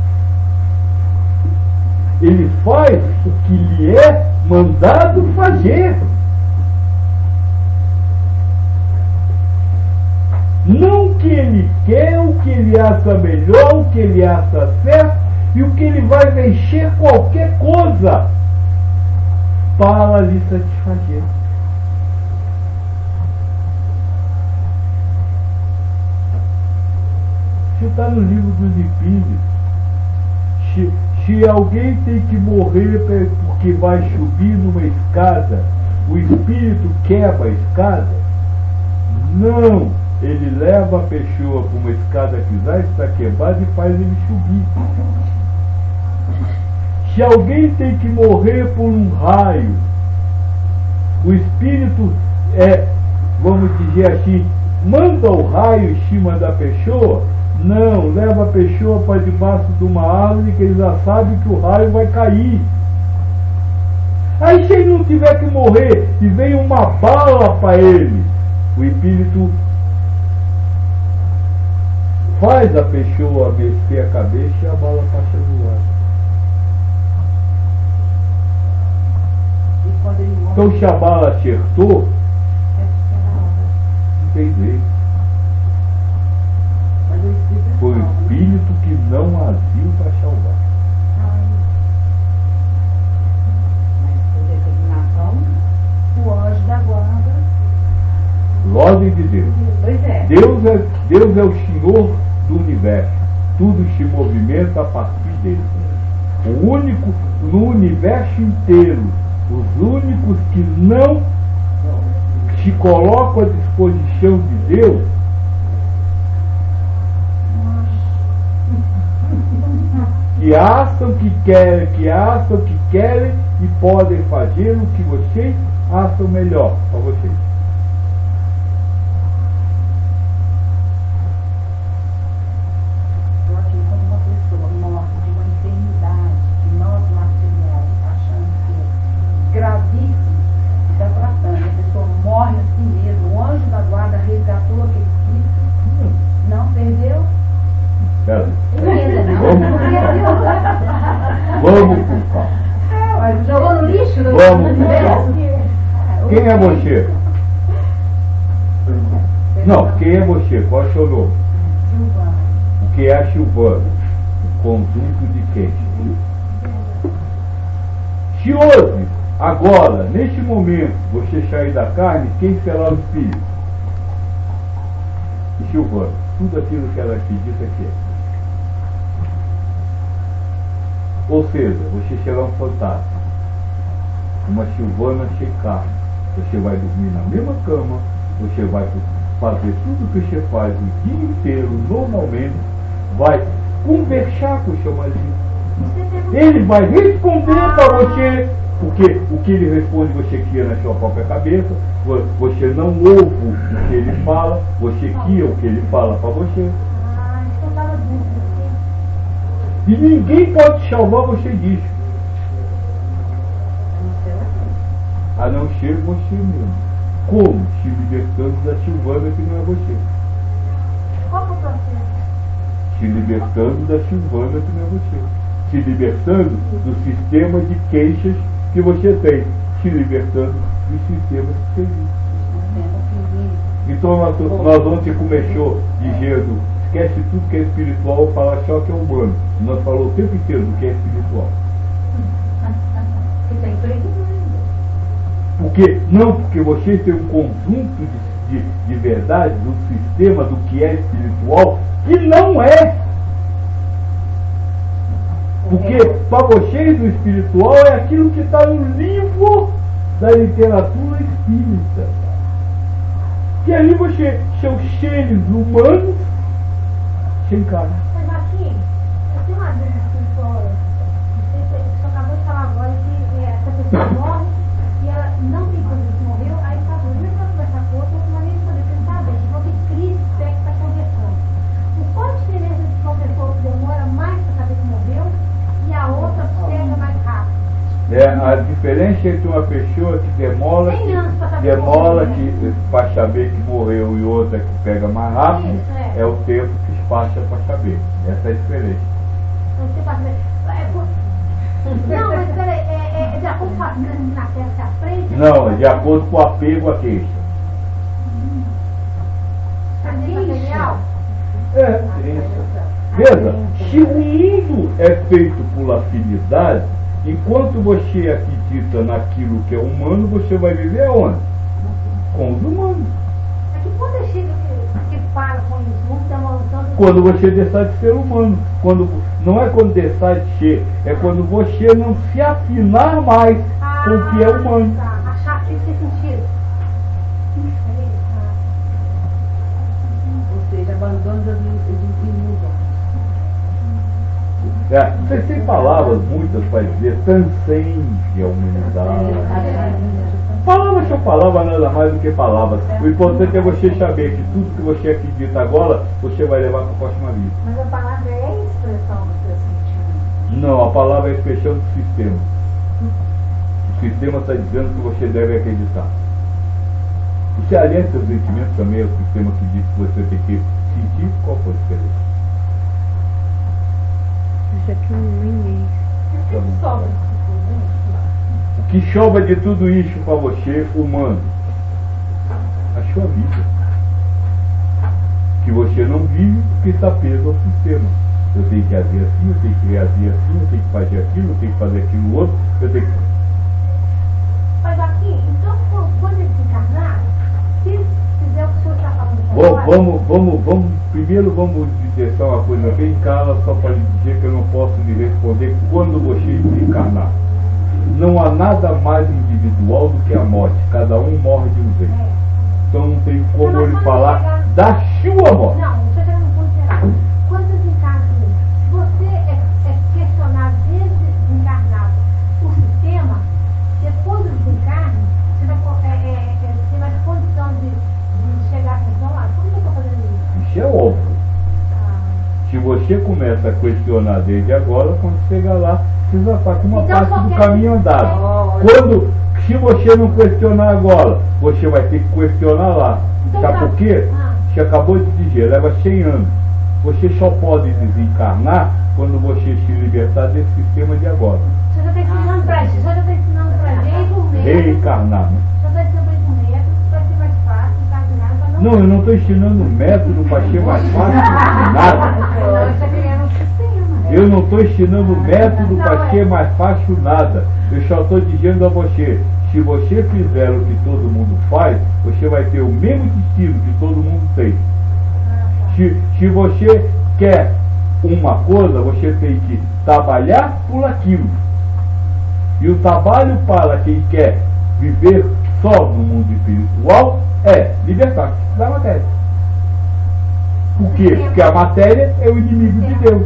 Ele faz o que lhe é mandado fazer. Não o que ele quer, o que ele acha melhor, o que ele acha certo e o que ele vai vencer qualquer coisa para lhe satisfazer. Isso está no livro dos Espíritos. Se alguém tem que morrer porque vai subir numa escada, o espírito quebra a escada? Não! Ele leva a pessoa para uma escada que já está quebrada e faz ele subir. Se alguém tem que morrer por um raio, o espírito vamos dizer assim, manda o raio em cima da pessoa? Não, leva a pessoa para debaixo de uma árvore que ele já sabe que o raio vai cair. Aí se ele não tiver que morrer e vem uma bala para ele, o espírito faz a pessoa mexer a cabeça e a bala passa do lado. E quando ele morre, Então se a bala acertou, não tem jeito. mas o espírito Foi o espírito que não agiu para salvar. Mas por determinação, O anjo da guarda. Ordem de Deus. pois é. Deus é o Senhor do universo. Tudo se movimenta a partir dele. O único no universo inteiro, os únicos que não se colocam à disposição de Deus, que acham que querem e podem fazer o que vocês acham melhor para vocês. Eu acho que quando uma pessoa morre de uma enfermidade que nós nascemos achando que é gravíssima, está tratando, a pessoa morre assim mesmo, o anjo da guarda resgatou aquele espírito, não perdeu? Pera, Ainda vamos por calma. Mas jogou no lixo? Vamos por calma. Quem é você? Não, quem é você? Qual é o seu nome? Silvana. O que é a Silvana? O conjunto de quem? Se hoje, agora, neste momento, você sair da carne, quem será o espírito? Silvana, tudo aquilo que ela acredita que é. Ou seja, você será um fantasma. Uma Silvana sem carne. Você vai dormir na mesma cama, você vai fazer tudo que você faz o dia inteiro, normalmente, vai conversar com o seu marido. Ele vai responder para você, porque o que ele responde você cria na sua própria cabeça, você não ouve o que ele fala, você cria o que ele fala para você. Então estava dentro. E ninguém pode salvar você disso, a não ser você mesmo. Como? Se libertando da Silvana que não é você. Qual foi o processo? Se libertando da Silvana que não é você. Se libertando do sistema de queixas que você tem. Se libertando do sistema que você vive. Então nós vamos ter começou dizendo, esquece tudo que é espiritual, falar só que é humano. Nós falamos o tempo inteiro do que é espiritual. Que tem preguiça. Porque vocês têm um conjunto de verdades, um sistema do que é espiritual, que não é. Porque para vocês o espiritual é aquilo que está no livro da literatura espírita. Que ali você são seres humanos sem carne. Mas aqui, eu tenho uma dúvida espiritual. Você acabou de falar agora que essa pessoa morre e ela não tem coisa que morreu, aí tá doido, nem pra conversar com outra, não vai nem poder pensar bem. Vão ter crise, pega que tá conversando. Qual a diferença de uma pessoa que demora mais pra saber que morreu e a outra pega mais rápido? A diferença entre uma pessoa que demora para saber que morreu e outra que pega mais rápido, Isso, é o tempo que se passa para saber. Essa é a diferença. Você passa. Não, mas peraí, é de acordo com a grande na testa que aprende? Não, é de acordo com o apego à queixa. A material? É, veja, se o mundo é feito por afinidade, enquanto você acredita naquilo que é humano, você vai viver aonde? Com os humanos. É que quando chega que para com isso, vamos ter uma noção do... Quando você decide ser humano. Não é quando decide ser, é quando você não se afinar mais com o que é humano. Tá. Achar que tem sentido. Ou seja, abandono das ilusões. Você tem palavras muitas para dizer, transcende a humanidade. Palavras são palavras nada mais do que palavras. O importante é você saber que tudo que você acredita agora, você vai levar para a próxima vida. Mas a palavra é a expressão do seu sentimento. Não, a palavra é a expressão do sistema. O sistema está dizendo que você deve acreditar. E se além dos seus sentimentos também é o sistema que diz que você tem que sentir, qual foi a diferença? Isso aqui no início. O que sobra? O que sobra de tudo isso para você, humano? A sua vida. Que você não vive porque está preso ao sistema. Eu tenho que agir assim, eu tenho que reagir assim, eu tenho que fazer aquilo, eu tenho que fazer aquilo outro, eu tenho que... Mas aqui, então, quando ele se encarnar, se fizer o que o senhor está falando agora... Primeiro vamos dizer só uma coisa bem clara, só para lhe dizer que eu não posso lhe responder quando você se encarnar. Não há nada mais individual do que a morte. Cada um morre de um jeito. Então não tem como ele falar da sua morte. Não, o senhor está no ponto geral. Quando você encarna, se você é questionado desde encarnado o sistema, depois do desencarne, você vai ter condição de chegar à conclusão, por que eu estou fazendo isso? Isso é óbvio. Se você começa a questionar desde agora, quando chegar lá, você já está com uma Então, parte do caminho andado. Se você não questionar agora, você vai ter que questionar lá. Então, Sabe por quê? Você acabou de dizer, leva 100 anos. Você só pode desencarnar quando você se libertar desse sistema de agora. O senhor já está ensinando para gente, o senhor já está ensinando para gente o método. Reencarnar, né? O senhor está ensinando para gente o método, vai ser mais fácil, encarnar, para Não, eu não estou ensinando método para ser mais fácil, nada. Não, isso é criando um sistema. Eu não estou ensinando método para ser mais fácil, nada. Eu só estou dizendo a você, se você fizer o que todo mundo faz, você vai ter o mesmo destino que todo mundo tem. Se você quer uma coisa, você tem que trabalhar por aquilo. E o trabalho para quem quer viver só no mundo espiritual é libertar-se da matéria. Por quê? Porque a matéria é o inimigo de Deus.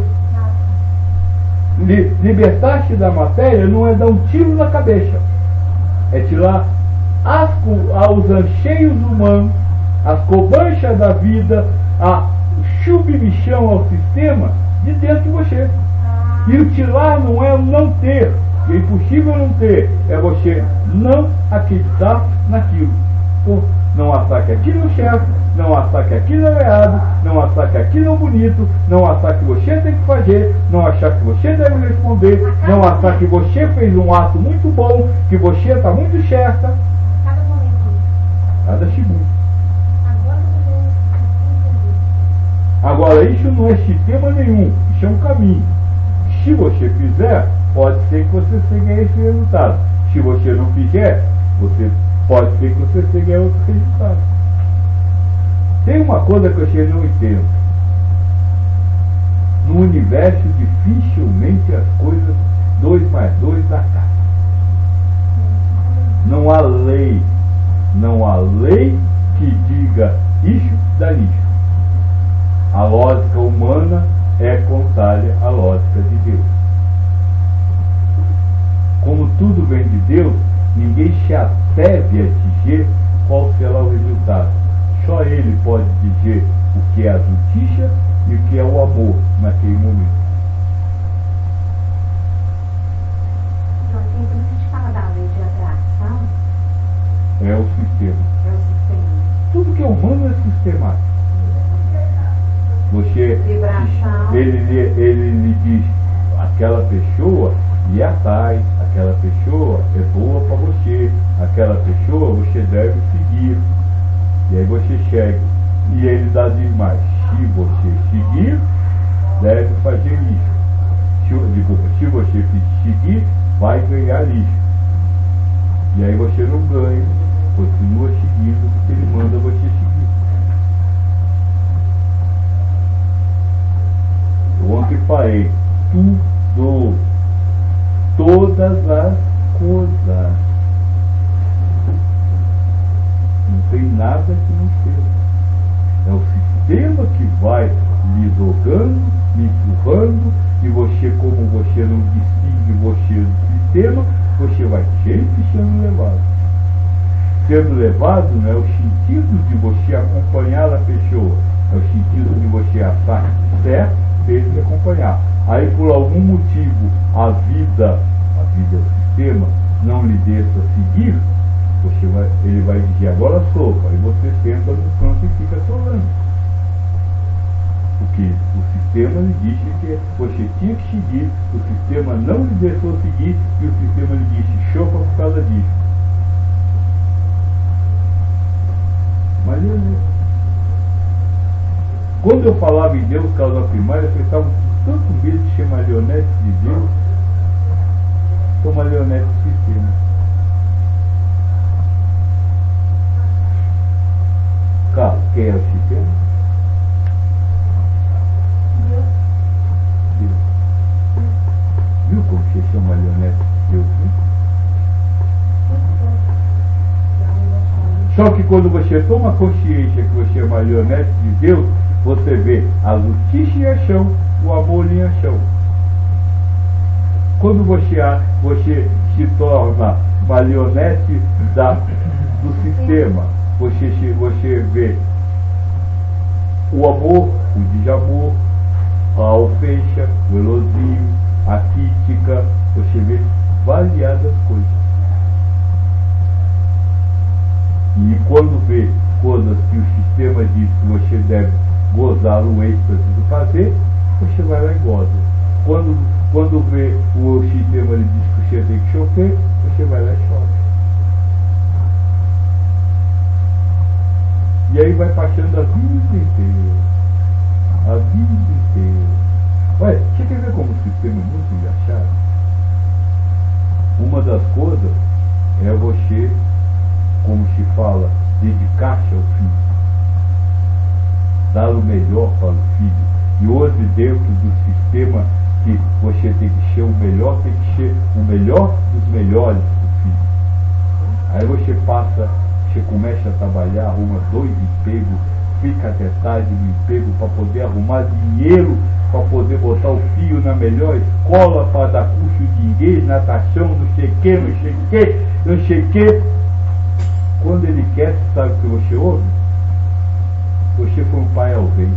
Libertar-se da matéria não é dar um tiro na cabeça. É tirar os anseios humanos, as cobanças da vida, a submissão ao sistema de dentro de você. E o tirar não é o não ter. É impossível não ter. É você não acreditar naquilo. Não achar que aquilo é o certo, não achar que aquilo é errado, não achar que aquilo é bonito, não achar que você tem que fazer, não achar que você deve responder, não achar que você fez um ato muito bom, que você está muito certa. Cada momento. Cada segundo. Agora eu entender. Agora, isso não é sistema nenhum, isso é um caminho. Se você fizer, pode ser que você chegue a esse resultado. Se você não fizer, pode ser que você chegue a outro resultado. Tem uma coisa que você não entende. No universo, dificilmente as coisas 2 mais 2 dá 4. Não há lei. Não há lei que diga isso dá isso. A lógica humana é contrária à lógica de Deus. Como tudo vem de Deus, ninguém se atreve a dizer qual será o resultado. Só Ele pode dizer o que é a justiça e o que é o amor naquele momento. Então, quando a gente fala da lei de atração, É o sistema. é o sistema. Tudo que é humano é sistemático. Vibração. Ele lhe diz, aquela pessoa lhe atrai, aquela pessoa é boa para você, aquela pessoa você deve seguir. E aí você segue. E ele dá diz mais, se você seguir, deve fazer isso. Se você seguir, vai ganhar isso. E aí você não ganha, continua seguindo porque ele manda você seguir. Eu ontem falei, tudo, todas as coisas. Não tem nada que não seja. É o sistema que vai lhe jogando me empurrando, e você, como você não distingue você do sistema, você vai sempre sendo levado. Sendo levado não é o sentido de você acompanhar a pessoa, é o sentido de você achar certo, ter que acompanhar. Aí por algum motivo a vida, o sistema, não lhe deixa seguir, ele vai dizer agora sofra, e você senta no canto e fica chorando. Porque o sistema lhe disse que você tinha que seguir, o sistema não lhe deixou seguir, e o sistema lhe disse choca por causa disso. Mas quando eu falava em Deus, causa primária, vocês estavam com tanto medo de ser marionete de Deus, sou marionete do sistema. Carlos, quem é o sistema? Deus. Viu como você chama marionete de Deus? Né? Só que quando você toma consciência que você é marionete de Deus, você vê a justiça em ação, o amor em ação. Quando você se torna marionete do sistema, você vê o amor, o desamor, a ofensa, o elogio, a crítica, você vê variadas coisas. E quando vê coisas que o sistema diz que você deve gozar o êxtase do fazer, você vai lá e goza. Quando vê o sistema lhe diz que você tem que chover, você vai lá e chove. E aí vai passando a vida inteira. A vida inteira. Olha, você quer ver como o sistema é muito engraçado? Uma das coisas é você, como se fala, dedicar-se ao filho, dar o melhor para o filho. E hoje, dentro do sistema que você tem que ser o melhor, tem que ser o melhor dos melhores do filho. Aí você começa a trabalhar, arruma 2 empregos, fica até tarde no emprego para poder arrumar dinheiro, para poder botar o filho na melhor escola, para dar curso de inglês, natação, não sei o que, não sei o que, não sei o que. Quando ele quer, sabe o que você ouve? Você foi um pai ausente.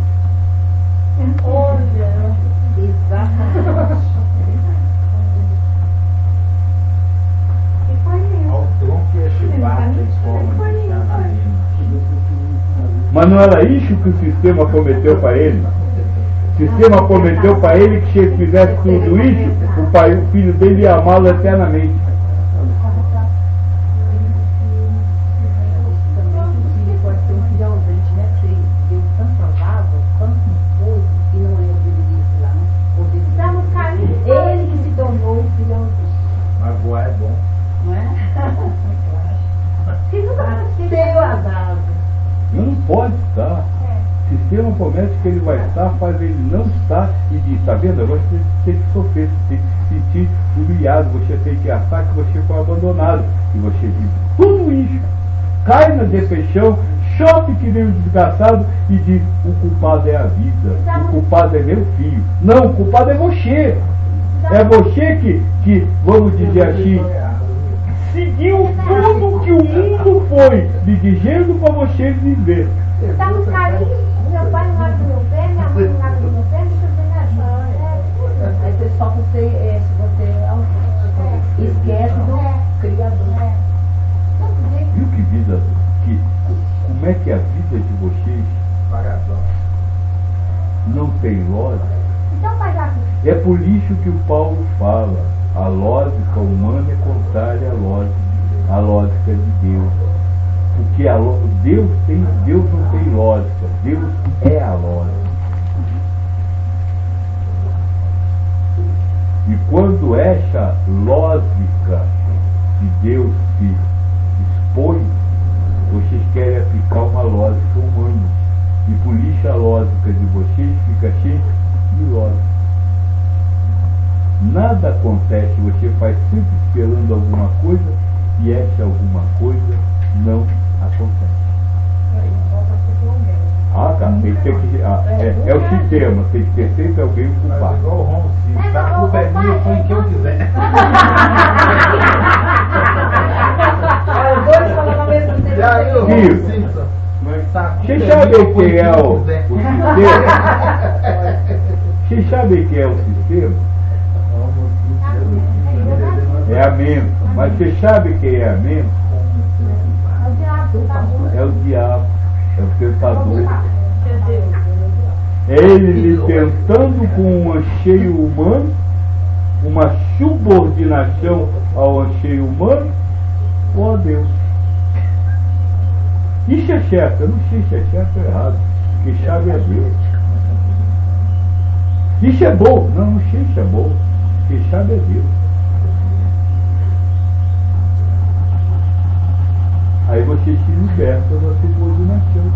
Olha, exatamente. Ao tronco e a chibata em forma de chamarina. Mas não era isso que o sistema prometeu para ele? O sistema prometeu para ele que se ele fizesse tudo isso, o filho dele ia amá-lo eternamente. Ele que se tornou o filho ausente. Mas voar é bom. Não é? Se nunca Seu azar. Não pode estar. O sistema promete que ele vai estar, faz ele não estar e diz, está vendo? Agora você tem que sofrer, você tem que se sentir humilhado, você tem que achar que você foi abandonado. E você diz tudo isso, cai na depressão, chove que nem um desgraçado e diz, o culpado é a vida, o culpado é meu filho. Não, o culpado é você. É você que vamos dizer assim, seguiu tudo que o mundo foi lhe dizendo para você viver. Dá um carinho, meu pai não lado do meu pé, minha mãe não lado do meu pé, deixa eu ver minha Aí só você é autêntico. Esquece do Criador. Viu que vida, como é que a vida de vocês não tem lógica? Então, pai Jacu, É por isso que o Paulo fala, a lógica humana é contrária à lógica de Deus. Porque Deus não tem lógica, Deus é a lógica. E quando essa lógica de Deus se expõe, vocês querem aplicar uma lógica humana. E por isso a lógica de vocês fica cheia de lógica. Nada acontece, você faz sempre esperando alguma coisa e essa alguma coisa não acontece. Ah, tá. Tem que ter que. É o sistema, tem que ter sempre alguém ocupado. Igual o Ron Cid, tá? A culpa é minha, põe quem eu quiser. Os dois falando ao mesmo tempo. Já aí o Ron Filho. Simpson. Mas tá, Vocês culpa é minha, sabem põe quem é eu o quiser. sistema? Vocês sabem quem é o sistema? É a mente. Mas vocês sabem quem é a mente? É o diabo, tá bom? É o diabo, é o tentador. É ele lhe tentando com um anseio humano, uma subordinação ao anseio humano, ou a Deus. Isso é certo, eu não sei se é certo ou errado, porque chave é Deus. Isso é bom, não sei se é bom, porque chave é Deus. Aí você se liberta da subordinação.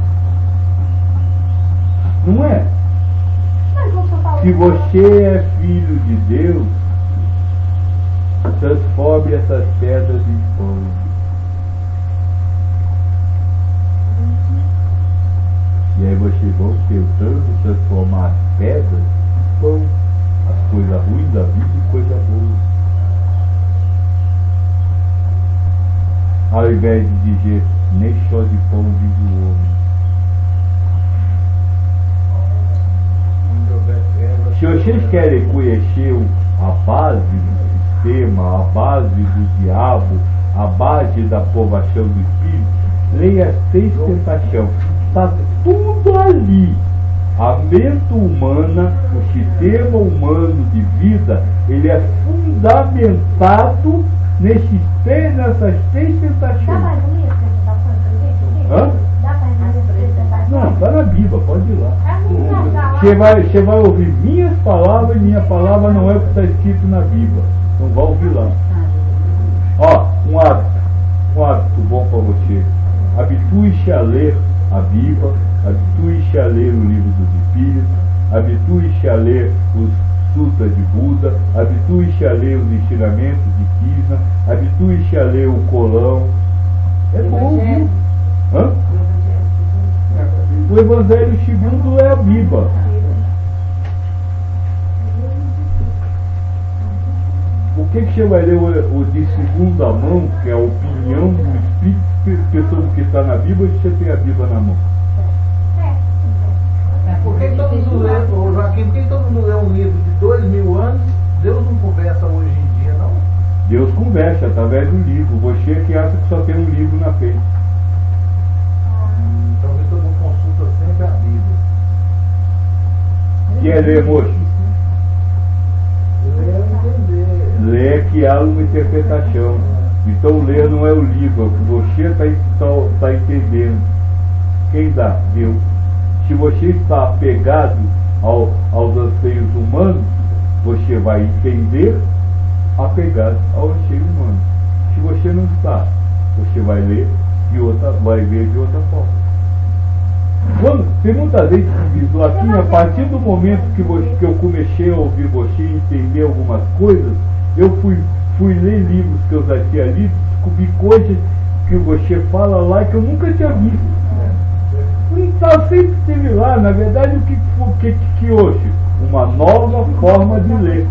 Não é? Mas o senhor falou Se você é filho de Deus, transforme essas pedras em pão. E aí vocês vão tentando transformar as pedras em pão, as coisas ruins da vida em coisa boa. Ao invés de dizer, nem só de pão vive o homem. Se vocês querem conhecer a base do sistema, a base do diabo, a base da provação do espírito, leia as 6 tentações. Está tudo ali. A mente humana, o sistema humano de vida, ele é fundamentado nessas 3 tentações. Dá pra resumir as tentações pra gente? Hã? Dá pra resumir as 3 tentações? Não, está na Bíblia, pode ir lá. É muito legal. Você vai ouvir minhas palavras e minha palavra não é o que está escrito na Bíblia. Então vai ouvir lá. Ó, um hábito bom para você. Habitue-se a ler a Bíblia, habitue-se a ler o livro dos Espíritos, habitue-se a ler os Sutras de Buda, habitue-se a ler os ensinamentos de Krishna, habitue-se a ler o Corão. É bom, viu? Hã? O Evangelho segundo é a Bíblia. O que você vai ler o de segunda mão, que é a opinião do Espírito, pessoa que está na Bíblia, e você tem a Bíblia na mão? Por que todo mundo lê, ô Joaquim, por que todo mundo lê um livro de 2000 anos? Deus não conversa hoje em dia, não? Deus conversa através do livro. Você que acha que só tem um livro na frente. Então todo mundo consulta sempre a Bíblia. Quer ler, moço? Entender. Ler que há uma interpretação. Então ler não é o livro, é o que você está entendendo. Quem dá? Deus. Se você está apegado aos anseios humanos, você vai entender apegado ao anseio humano. Se você não está, você vai ler vai ver de outra forma. Tem muita gente que diz, assim, a partir do momento que eu comecei a ouvir você e entender algumas coisas, eu fui ler livros que eu já tinha lido, descobri coisas que você fala lá que eu nunca tinha visto. Então sempre esteve lá, na verdade o que hoje? Uma nova forma de ler.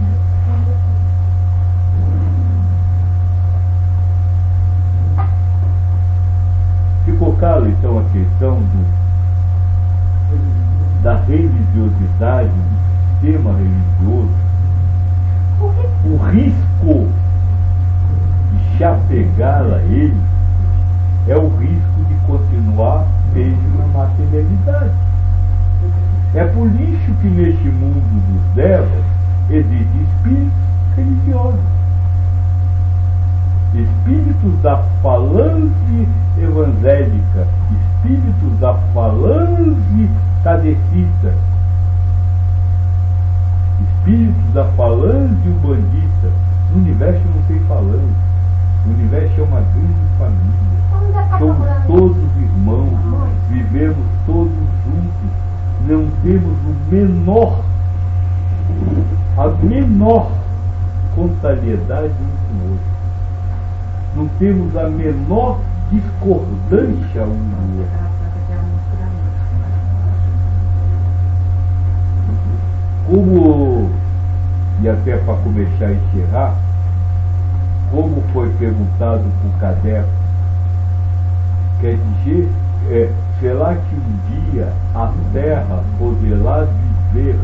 Ficou claro então a questão da religiosidade, do sistema religioso, o risco de se apegar a ele é o risco de continuar preso na materialidade. É por isso que neste mundo dos devas existem espíritos religiosos, espíritos da falange evangélica, espíritos da falange kardecista, espíritos da falange umbandista. No universo não tem falange, o universo é uma grande família, somos todos irmãos, vivemos todos juntos, não temos a menor contrariedade um com o outro, não temos a menor discordância um do outro. Como, e até para começar a encerrar, como foi perguntado por Kardec, quer dizer, será que um dia a Terra poderá viver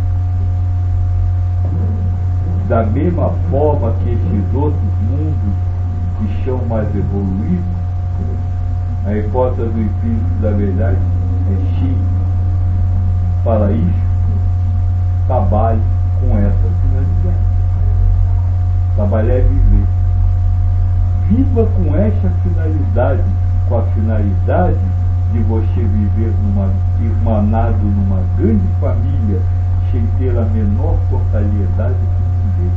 da mesma forma que esses outros mundos que são mais evoluídos? A hipótese do Espírito da Verdade é sim. Para isso, trabalhe com essa finalidade. Trabalhar é viver. Viva com essa finalidade, com a finalidade de você viver irmanado numa grande família, sem ter a menor contrariedade com ninguém.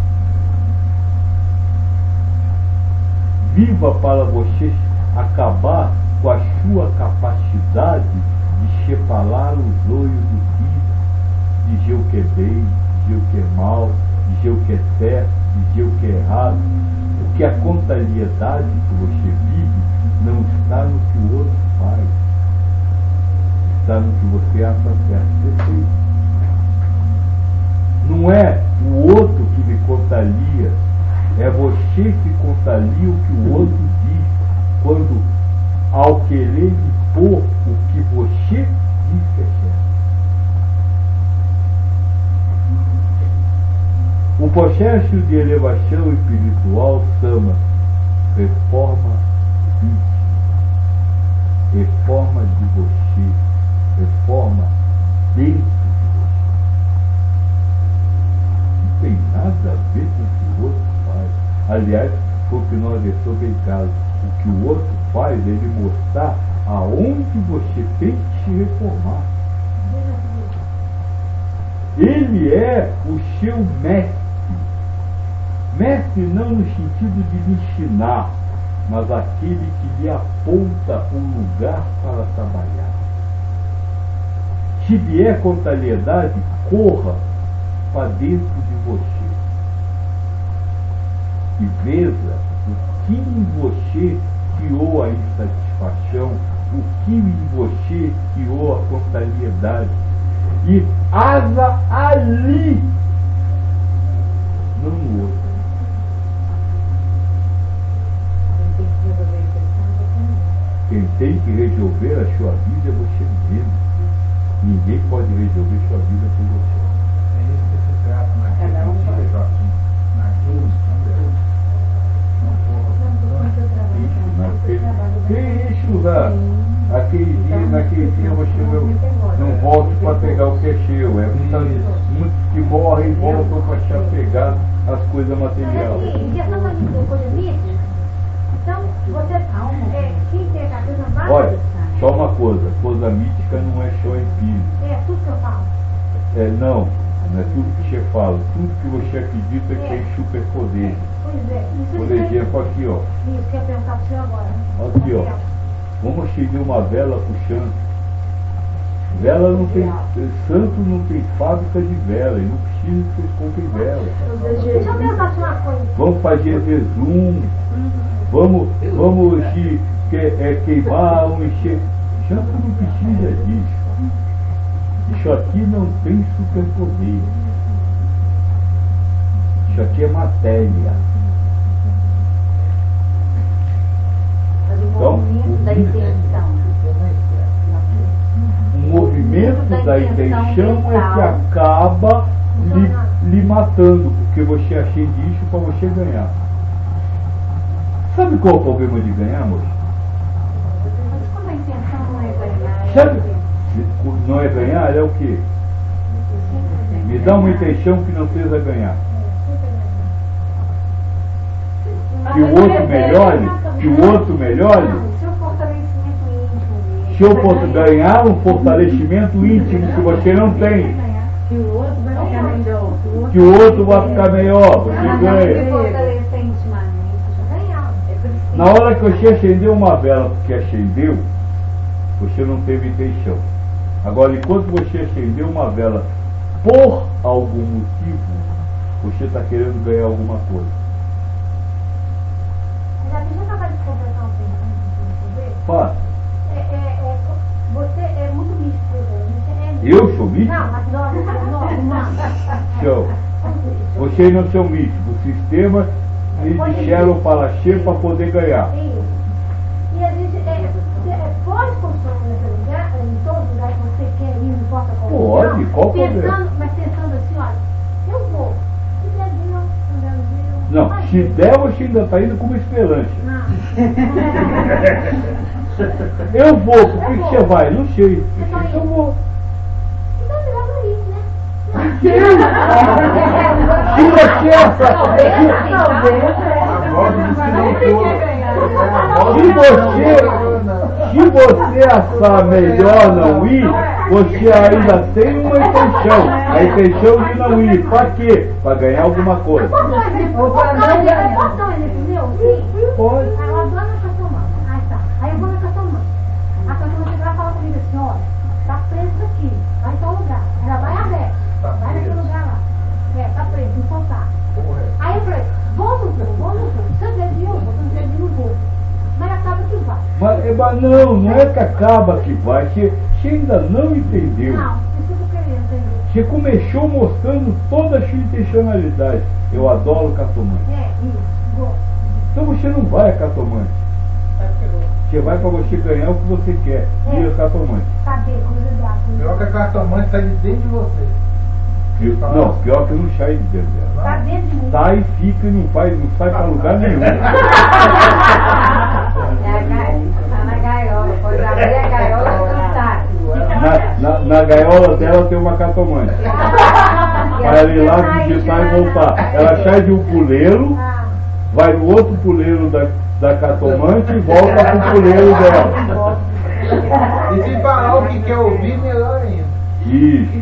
Viva para você acabar com a sua capacidade de separar os olhos do trigo, dizer o que é bem, dizer o que é mal, dizer o que é certo, dizer o que é errado, porque a contrariedade que você vive não está no que o outro faz, está no que você acha certo defeito. Não é o outro que lhe contraria, é você que contraria o que o outro diz, quando ao querer impor o que você diz que é certo. O processo de elevação espiritual chama-se reforma íntima, reforma de você, reforma dentro de você. Não tem nada a ver com o que o outro faz. Aliás, foi o que nós deixamos bem claro. O que o outro faz é ele mostrar aonde você tem que se reformar. Ele é o seu mestre. Mestre não no sentido de lhe ensinar, mas aquele que lhe aponta um lugar para trabalhar. Se vier contrariedade, corra para dentro de você. E veja o que em você criou a insatisfação, o que em você criou a contrariedade. E haja ali, não no outro. Quem tem que resolver a sua vida é você mesmo. Ninguém pode resolver sua vida por você. É isso que se trata naquele dia, Joaquim. Que isso, Zé? Naquele dia você não volte para pegar o que é seu. É muitos que morrem e voltam para se apegar às coisas materiais. Em questão da coisa mística, então você quem tem a cabeça básica. Olha, só uma coisa mística não é só empírico. É tudo que eu falo. Não é tudo que você fala. Tudo que você acredita que tem superpoder. Pois é. Por exemplo, aqui, ó. Isso que eu ia perguntar para o senhor agora. Aqui, ó. Vamos acender uma vela puxando. Vela não tem. Santo não tem fábrica de vela. E não precisa que vocês comprem vela. Deixa eu perguntar uma coisa. Vamos fazer resumo. Vamos se queimar, encher. Santo não precisa disso. Isso aqui não tem superpoder. Isso aqui é matéria. O movimento da intenção. O movimento da intenção é que acaba lhe matando, porque você acende isso para você ganhar. Sabe qual é o problema de ganhar, moço? Mas como a intenção não é ganhar? Sabe? Não é ganhar, é o quê? Me dá uma intenção que não seja ganhar. Que o outro melhore? Que o outro melhore? Seu fortalecimento íntimo. Se eu posso ganhar um fortalecimento íntimo que você não tem, Que o outro vai ficar melhor. que o outro vai ficar melhor, você Se ganha. fortalecer intimamente, ganhar. É por isso que Na hora que você acendeu uma vela porque acendeu, você não teve intenção. Agora, enquanto você acendeu uma vela por algum motivo, você está querendo ganhar alguma coisa. Já acabou de completar um tempo? Faça. Você é muito místico. Eu sou místico? Não, mas nós Show. Vocês não são místicos. O sistema lhe deixaram o palacheiro para poder ganhar. Isso. E a gente pode construir nesse lugar, em todo lugar que você quer ir, não importa qual lugar. Pode, qual problema? Mas pensando assim, olha, eu vou. Se der Deus, não der Deus. Não, vai se Deus. der, você ainda está indo com uma esperança. Não. Eu vou, por que você vai? Não sei. tá Eu vou. Então é melhor não ir, né? Se você achar melhor não ir, você ainda tem uma intenção. A intenção de não ir. Para quê? Para ganhar alguma coisa. Posso dar um exemplo meu? Sim. Pode. Aí eu adoro na Catomã. Aí tá. Aí eu vou na Catomã. A Catomã chega lá e fala comigo assim, olha, tá preso aqui, vai em tal lugar. Ela vai aberto. Vai naquele lugar lá. Tá preso, não soltar. Aí eu falei, vou no voo. Se eu der de eu vou, se eu não der de não vou. Mas acaba que vai. Mas não é que acaba que vai. Você ainda não entendeu. Não, isso que eu queria entender. Você começou mostrando toda a sua intencionalidade. Eu adoro cartomante. Isso, gosto. Então você não vai a cartomante. Você vai para você ganhar o que você quer. E a cartomante. Saber, curiosidade. Pior que a cartomante sai de dentro de você. Não, pior que eu não saio de dentro dela. Tá dentro de mim. Sai, fica e não sai para lugar nenhum. Tá na gaiola, pode abrir a gaiola e cantar. Na gaiola dela tem uma cartomante. Vai ali lá, digitar e voltar. Ela sai de um puleiro, vai no outro puleiro da cartomante e volta pro puleiro dela. E se falar o que quer ouvir, melhor ainda. Isso.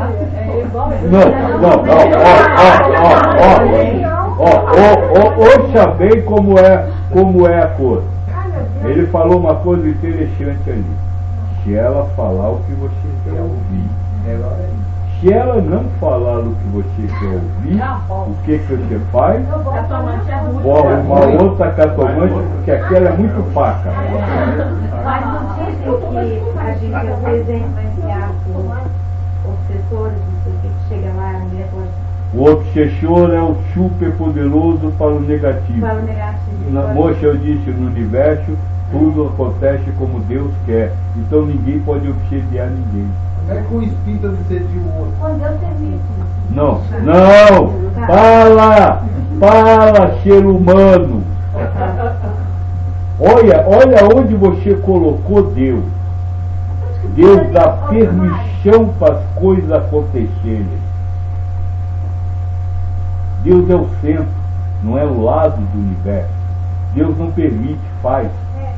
Ouça bem como é a coisa. Ele falou uma coisa interessante ali. Se ela falar o que você quer ouvir, se ela não falar o que você quer ouvir, o que você faz? Vou arrumar outra cartomante, porque aquela é muito faca. Mas não dizem que a gente às vezes é influenciado por obsessores, não sei o que chega lá, a mulher pode. O obsessor é o super poderoso para o negativo. Para o negativo. Moxa, eu disse, no universo tudo acontece como Deus quer. Então ninguém pode obsediar ninguém. Não é com o espírito obsediar o outro. Quando Deus permite. Não, fala, ser humano. Olha onde você colocou Deus. Deus dá permissão para as coisas acontecerem. Deus é o centro, não é o lado do universo. Deus não permite, faz.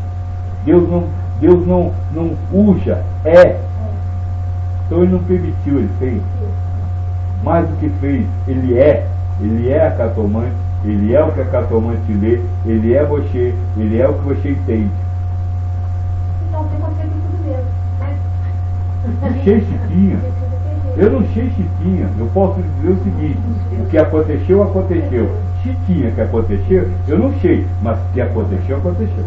Deus não usa, é. Então ele não permitiu, ele fez. Mais do que fez, ele é a cartomante, ele é o que a cartomante lê, ele é você, ele é o que você entende. Então tem você de tudo mesmo, né? Sei se tinha. Eu não sei se tinha. Eu posso dizer o seguinte: o que aconteceu, aconteceu. Se tinha que acontecer, eu não sei. Mas o que aconteceu, aconteceu.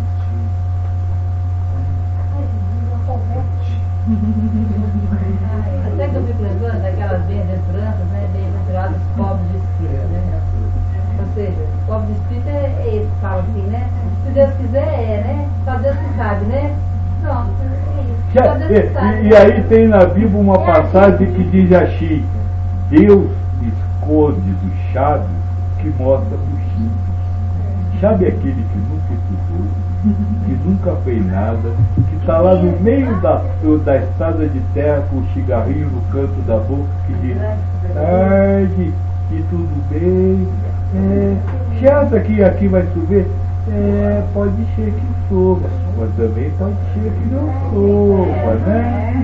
Até que eu fico lembrando daquelas bem-aventuranças, né? Bem-aventurados pobres de espírito, né? Ou seja, pobre de espírito é esse que fala assim, né? Se Deus quiser, né? Só Deus que sabe, né? Pronto, é isso. Só Deus que sabe. E aí tem na Bíblia uma passagem que diz assim: Deus esconde dos sábios que mostra os simples. Sabe aquele que nunca estudou, que nunca fez nada, que está lá no meio da estrada de terra com o cigarrinho no canto da boca, que diz: tarde, que tudo bem, você acha que aqui vai chover? Pode ser que chova, mas também pode ser que não chova, né?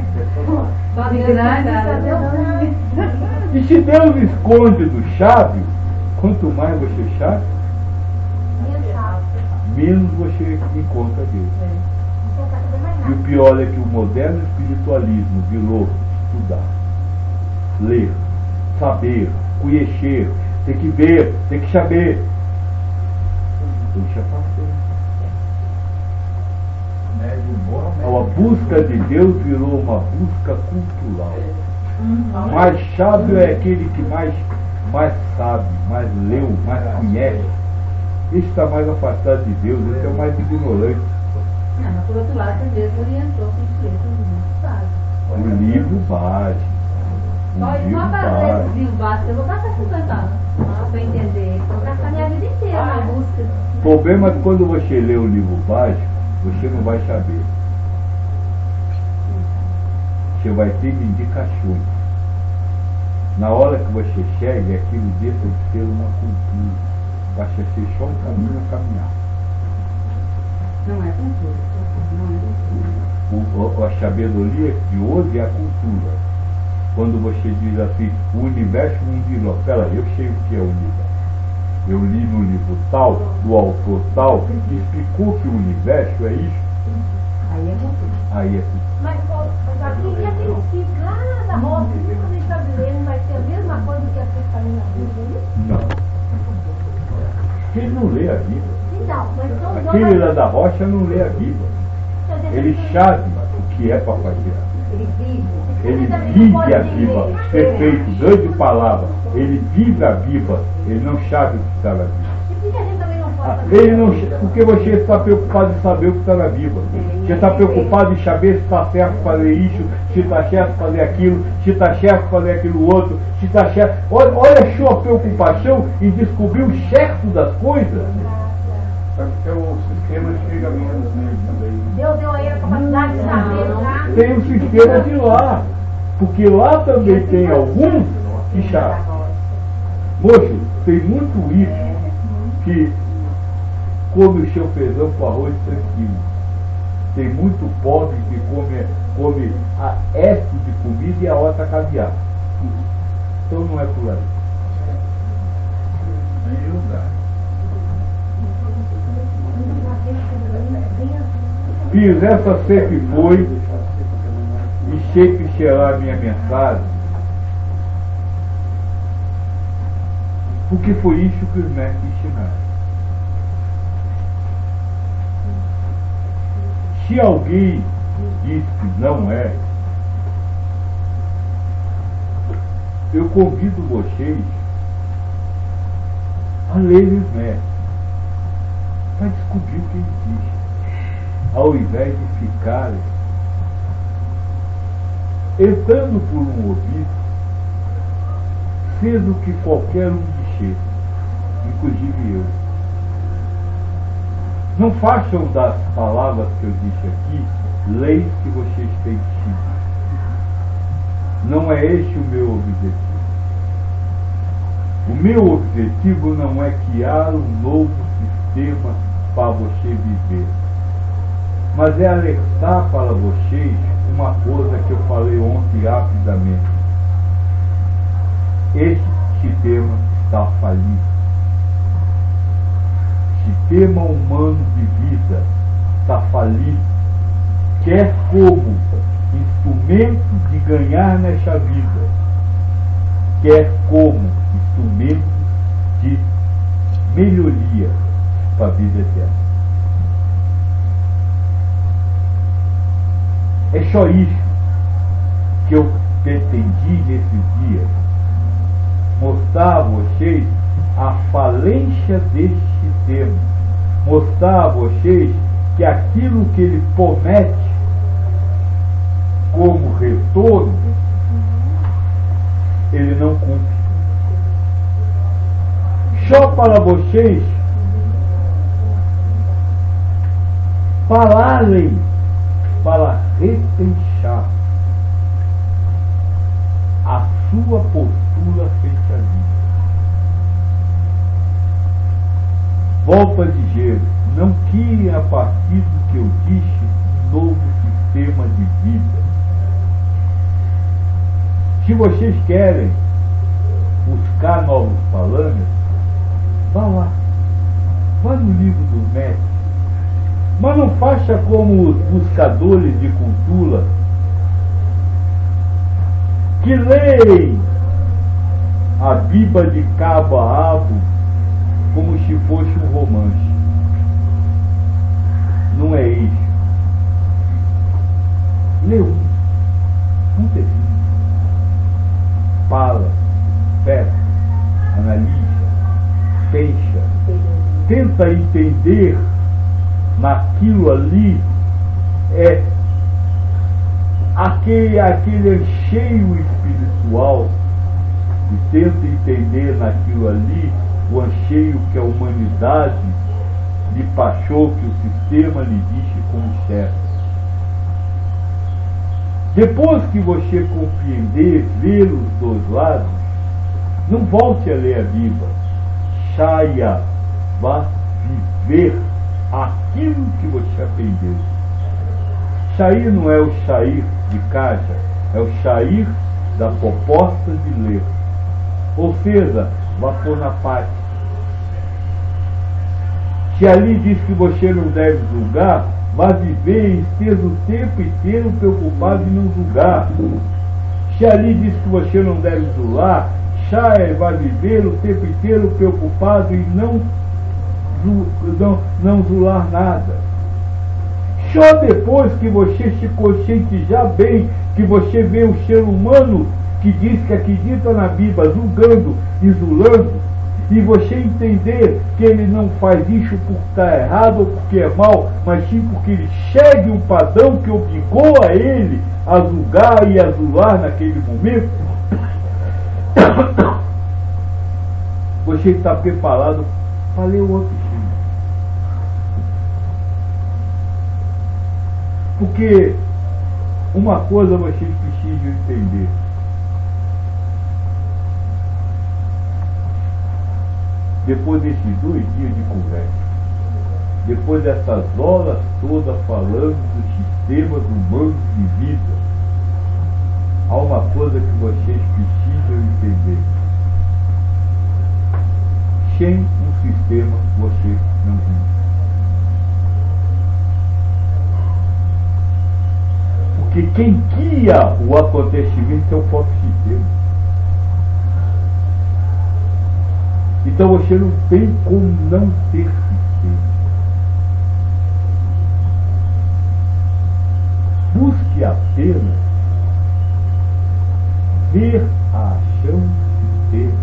E se Deus esconde do sábio, quanto mais você sabe, menos você encontra Deus. E o pior é que o moderno espiritualismo virou estudar, ler, saber, conhecer, tem que ver, tem que saber. Deixa passar. A busca de Deus virou uma busca cultural. Mais sábio é aquele que mais sabe, mais leu, mais conhece. Esse está mais afastado de Deus, esse é o mais ignorante. Não, mas por outro lado, você mesmo orientou que isso é muito sábio. O livro básico. Só para ler esse livro básico, eu vou gastar 50 anos para entender. Vou gastar minha vida inteira na busca. O problema é que quando você lê o livro básico, você não vai saber. Você vai ter indicações. Na hora que você chega, aquilo deixa de ser uma cultura. Vai ser só um caminho a caminhar. Não é cultura. Não é cultura. A sabedoria de hoje é a cultura. Quando você diz assim, o universo não diz, ó, pera, eu sei o que é o universo. Eu li no livro tal, do autor tal, que explicou que o universo é isso. Aí é cultura. Aí é cultura. Mas aqui e aquele ciclo lá da roça, quando a gente está vivendo, vai ser a mesma coisa que a gente está lendo na Bíblia? Não. Ele não lê a Bíblia. Então, mas são Aquele lá da rocha não lê a Bíblia. Ele sabe o que é para fazer. Ele vive. Ele vive a Bíblia. Perfeito, grande palavra. Ele vive a Bíblia. Ele não sabe o que está na Bíblia. E por que a gente também não pode fazer? Ele não, porque você está preocupado em saber o que está na Bíblia. Você está preocupado em saber se está certo fazer isso, se está certo fazer aquilo, se está certo fazer aquilo outro, se está certo. Olha a sua preocupação em descobrir o certo das coisas. Porque o sistema chega menos nele também. Deus deu a ele a capacidade de saber, tá? Tem o sistema de lá. Porque lá também tem alguns que sabem. Moço, tem muito isso que come o seu feijão com arroz tranquilo. Tem muito pobre que come a este de comida e a outra caviar. Então não é por aí. Nem lugar. Fiz, essa sempre foi e sempre será a minha mensagem. Porque foi isso que os mestres ensinaram. Se alguém diz que não é, eu convido vocês a lerem os mestres, para descobrir o que existe, ao invés de ficarem entrando por um ouvido, sendo que qualquer um de inclusive eu. Não façam das palavras que eu disse aqui leis que vocês têm que seguir. Não é esse o meu objetivo. O meu objetivo não é criar um novo sistema para você viver, mas é alertar para vocês uma coisa que eu falei ontem rapidamente. Esse sistema está falido. Sistema humano de vida está falido, quer como instrumento de ganhar nesta vida, quer como instrumento de melhoria para a vida eterna. É só isso que eu pretendi nesse dia, mostrar a vocês a falência deste sistema, mostrar a vocês que aquilo que ele promete como retorno, ele não cumpre. Só para vocês falarem, para repensar a sua postura frente à vida. Volto a dizer, não criem a partir do que eu disse um novo sistema de vida. Se vocês querem buscar novos parâmetros, vá lá, vá no livro do mestre, mas não faça como os buscadores de cultura que leem a Bíblia de cabo a rabo como se fosse um romance. Não é isso. Lê um texto. tenta entender naquilo ali aquele anseio espiritual, e tenta entender naquilo ali o anseio que a humanidade lhe passou, que o sistema lhe disse como certo. Depois que você compreender, ver os dois lados, não volte a ler a Bíblia. Saia, vá viver aquilo que você aprendeu. Sair não é o sair de casa, é o sair da proposta de ler. Ou seja, vá pôr na parte. Se ali diz que você não deve julgar, vá viver e esteja o tempo inteiro preocupado em não julgar. Se ali diz que você não deve zular, saia e vá viver o tempo inteiro preocupado em não zular nada. Só depois que você se conscientizar bem, que você vê o ser humano que diz que acredita na Bíblia, julgando e zulando, e você entender que ele não faz isso porque está errado ou porque é mal, mas sim porque ele segue um padrão que obrigou a ele a julgar e a zular naquele momento, você está preparado para ler o outro filme. Porque uma coisa vocês precisam entender. Depois desses 2 dias de conversa, depois dessas horas todas falando dos sistemas humanos de vida, há uma coisa que vocês precisam entender. Sem um sistema você não vive. Porque quem guia o acontecimento é o próprio sistema. Então você não tem como não ter sistema. Busque apenas ver a ação do sistema.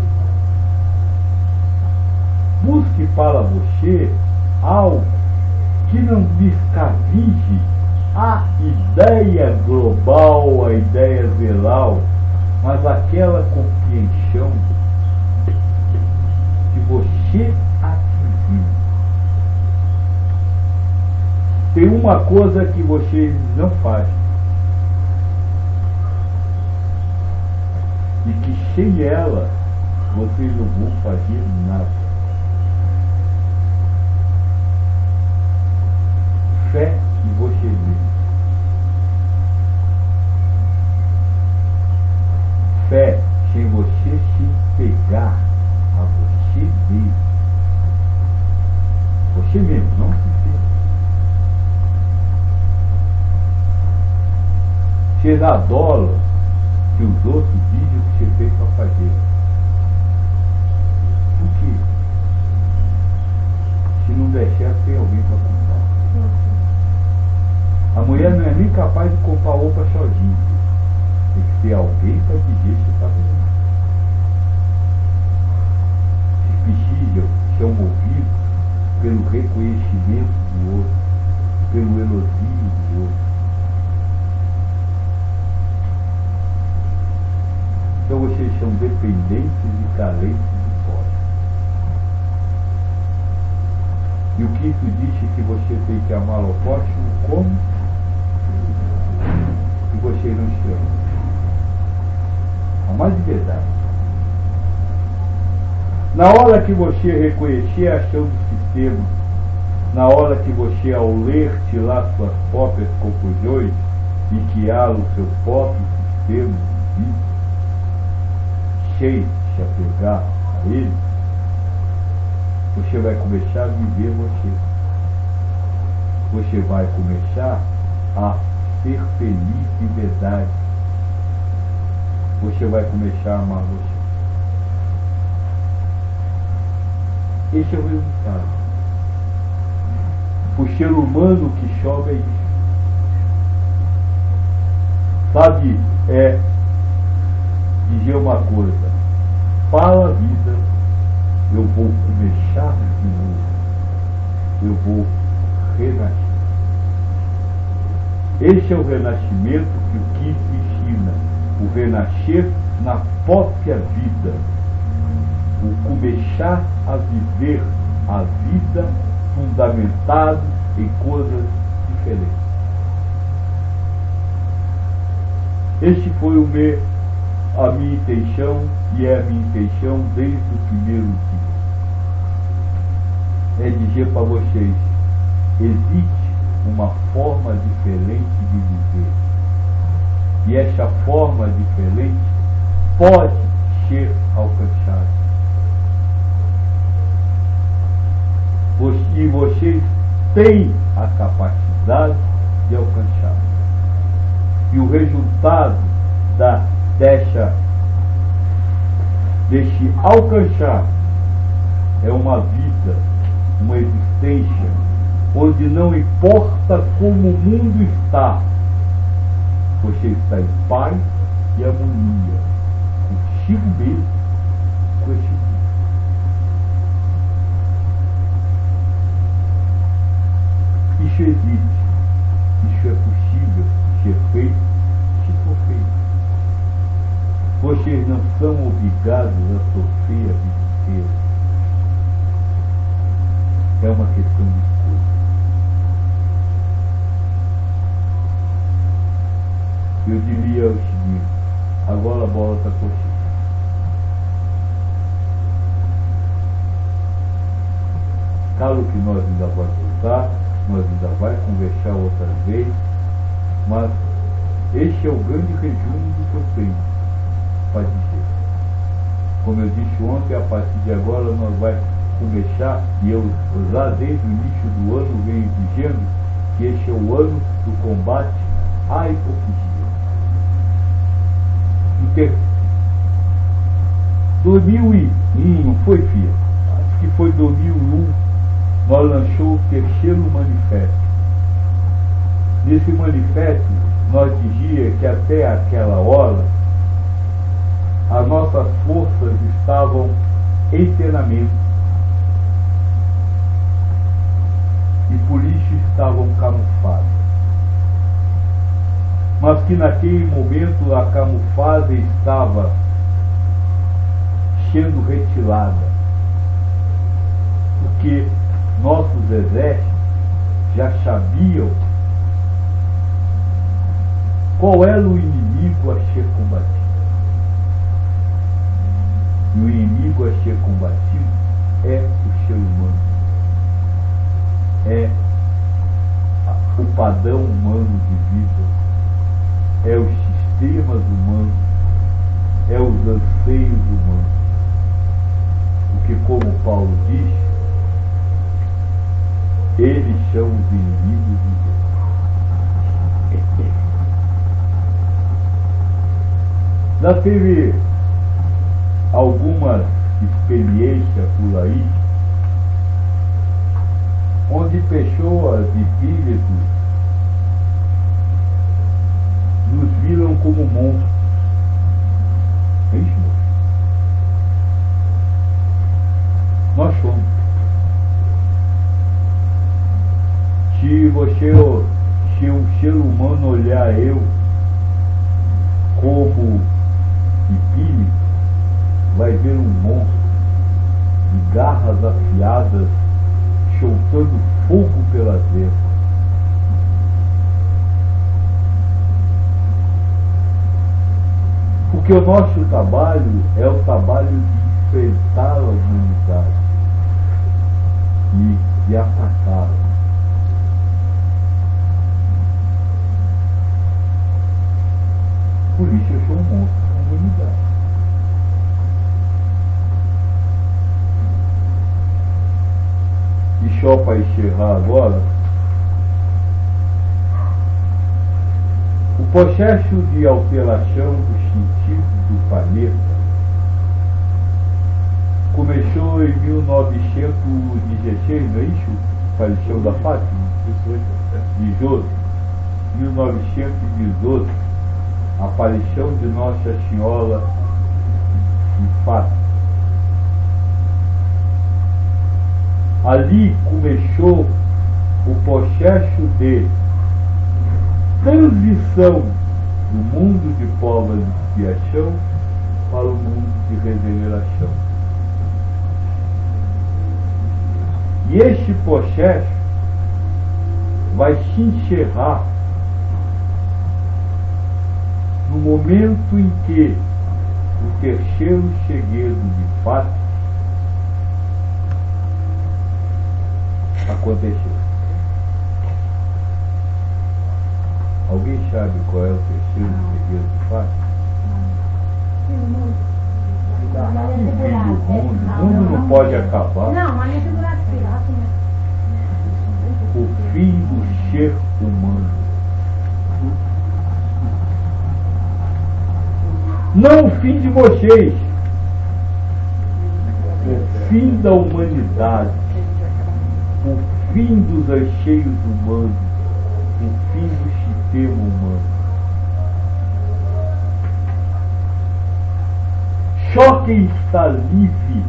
Busque para você algo que não descavige a ideia global, a ideia geral, mas aquela compreensão que você atingiu. Tem uma coisa que vocês não fazem, e que sem ela vocês não vão fazer nada. Fé em você mesmo. Fé sem você se pegar a você mesmo. Você mesmo, não se vê. Você adora que os outros dizem o que você fez para fazer. Por quê? Se não der certo, tem alguém para comprar. A mulher não é nem capaz de comprar roupa sozinha. Tem que ter alguém para dizer se está fazendo. Precisam ser movidos pelo reconhecimento do outro, pelo elogio do outro. Então vocês são dependentes e carentes de fora. E o quinto disse que você tem que amar ao próximo como que você não se ama. Amar de verdade. Na hora que você reconhecer a ação do sistema, na hora que você, ao ler, tirar suas próprias conclusões e criar o seu próprio sistema de vida, sem se apegar a ele, você vai começar a viver você. Você vai começar a ser feliz de verdade. Você vai começar a amar você. Esse é o resultado. O ser humano que chove é isso. Sabe, dizer uma coisa. Para a vida, eu vou começar de novo. eu vou renascer. Este é o renascimento que o Kip ensina, o renascer na própria vida, o começar a viver a vida fundamentado em coisas diferentes. Este foi a minha intenção e é a minha intenção desde o primeiro dia. É dizer para vocês, existe uma forma diferente de viver. E essa forma diferente pode ser alcançada. E vocês têm a capacidade de alcançar. E o resultado deste alcançar é uma vida, uma existência, onde não importa como o mundo está, você está em paz e harmonia consigo mesmo, com esse mundo. Isso existe, isso é possível ser feito, se for feito. Vocês não são obrigados a sofrer a vida inteira. É uma questão de escolha. Eu diria o seguinte, agora a bola está com você. Claro que nós ainda vamos voltar, nós ainda vai conversar outra vez, mas este é o grande resumo do que eu tenho para dizer. Como eu disse ontem, a partir de agora nós vamos começar, e eu lá desde o início do ano venho dizendo que este é o ano do combate à hipocrisia. 2001, não foi, filha? Acho que foi 2001, nós lançou o terceiro manifesto. Nesse manifesto, nós dizia que até aquela hora, as nossas forças estavam em treinamento. E por isso estavam camufladas. Mas que naquele momento a camuflagem estava sendo retirada. Porque nossos exércitos já sabiam qual era o inimigo a ser combatido. E o inimigo a ser combatido é o ser humano. É o padrão humano de vida. É os sistemas humanos. É os anseios humanos. Porque, como Paulo diz, eles são os inimigos de Deus. Já teve algumas experiências por aí, onde pessoas e espíritos nos viram como monstros. É isso, nós somos. Se um ser humano olhar eu como espírito, vai ver um monstro de garras afiadas soltando fogo pelas veias. Porque o nosso trabalho é o trabalho de enfrentar a humanidade e atacá-la. Por isso eu sou um monstro da humanidade. E só para encerrar agora, o processo de alteração dos sentidos do planeta começou em 1916, não é isso? Faleceu da Fátima? 18. 1918, a aparição de Nossa Senhora em Fátima. ali começou o processo de transição do mundo de prova de expiação para o mundo de regeneração. E este processo vai se encerrar no momento em que o terceiro segredo de fato aconteceu. Alguém sabe qual é o terceiro segredo de fato? O mundo não pode acabar. Não, mas nem segurar O fim do ser humano. Não o fim de vocês. O fim da humanidade. O fim dos anseios humanos. O fim do sistema humano. Só quem está livre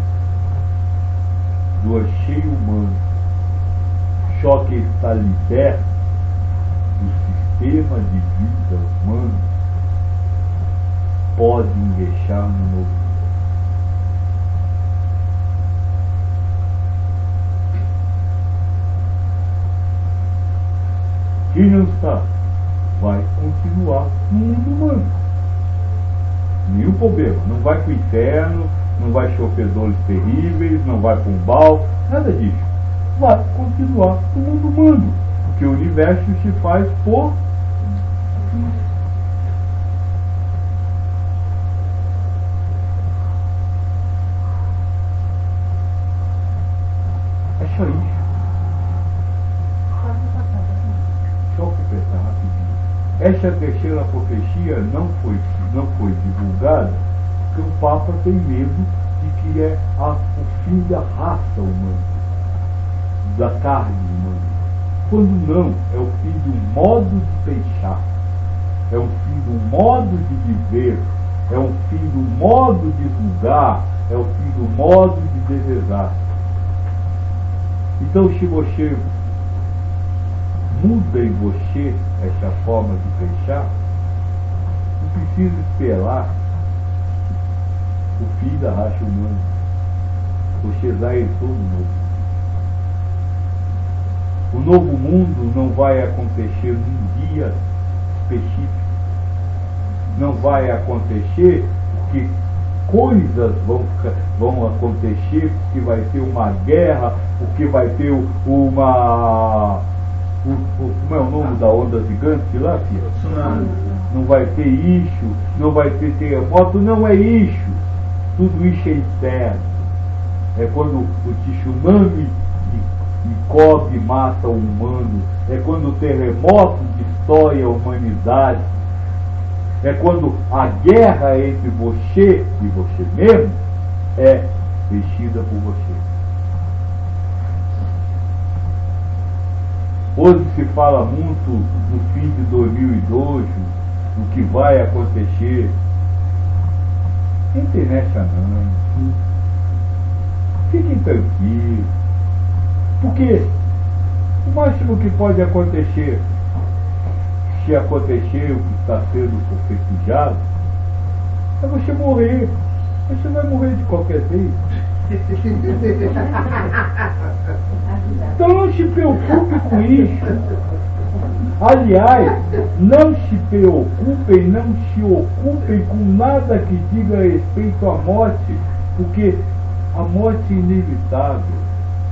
do anseio humano, só quem está liberto do sistema de vida humano, pode ingressar no novo mundo. Quem não está, vai continuar no mundo humano. Nenhum problema. Não vai para o inferno, não vai sofrer dores terríveis, não vai para um bal, nada disso. Vai continuar no mundo humano. Porque o universo se faz por é só isso. Só completar rapidinho. Essa terceira profecia não foi divulgada porque o Papa tem medo de que é o fim da raça humana, da carne humana. Quando não, é o fim do modo de pensar, é o fim do modo de viver, é o fim do modo de julgar, é o fim do modo de desejar. Então, se você muda em você essa forma de pensar, não precisa esperar o fim da raça humana. Você já entrou no novo mundo. O novo mundo não vai acontecer num dia específico. Não vai acontecer porque coisas vão acontecer, porque vai ter uma guerra, porque vai ter uma... como é o nome da onda gigante lá, filha? Tsunami. Não vai ter isso, não vai ter terremoto, não é isso. Tudo isso é interno. É quando o tsunami cobre e mata o humano. É quando o terremoto destrói a humanidade. É quando a guerra entre você e você mesmo é vestida por você. Hoje se fala muito no fim de 2012, no que vai acontecer. Não tem nessa não. Fiquem tranquilos. Porque o máximo que pode acontecer, se acontecer o que está sendo profetizado, é você morrer. Você vai morrer de qualquer jeito. Então não se preocupe com isso. Aliás, não se preocupem, não se ocupem com nada que diga respeito à morte, porque a morte é inevitável.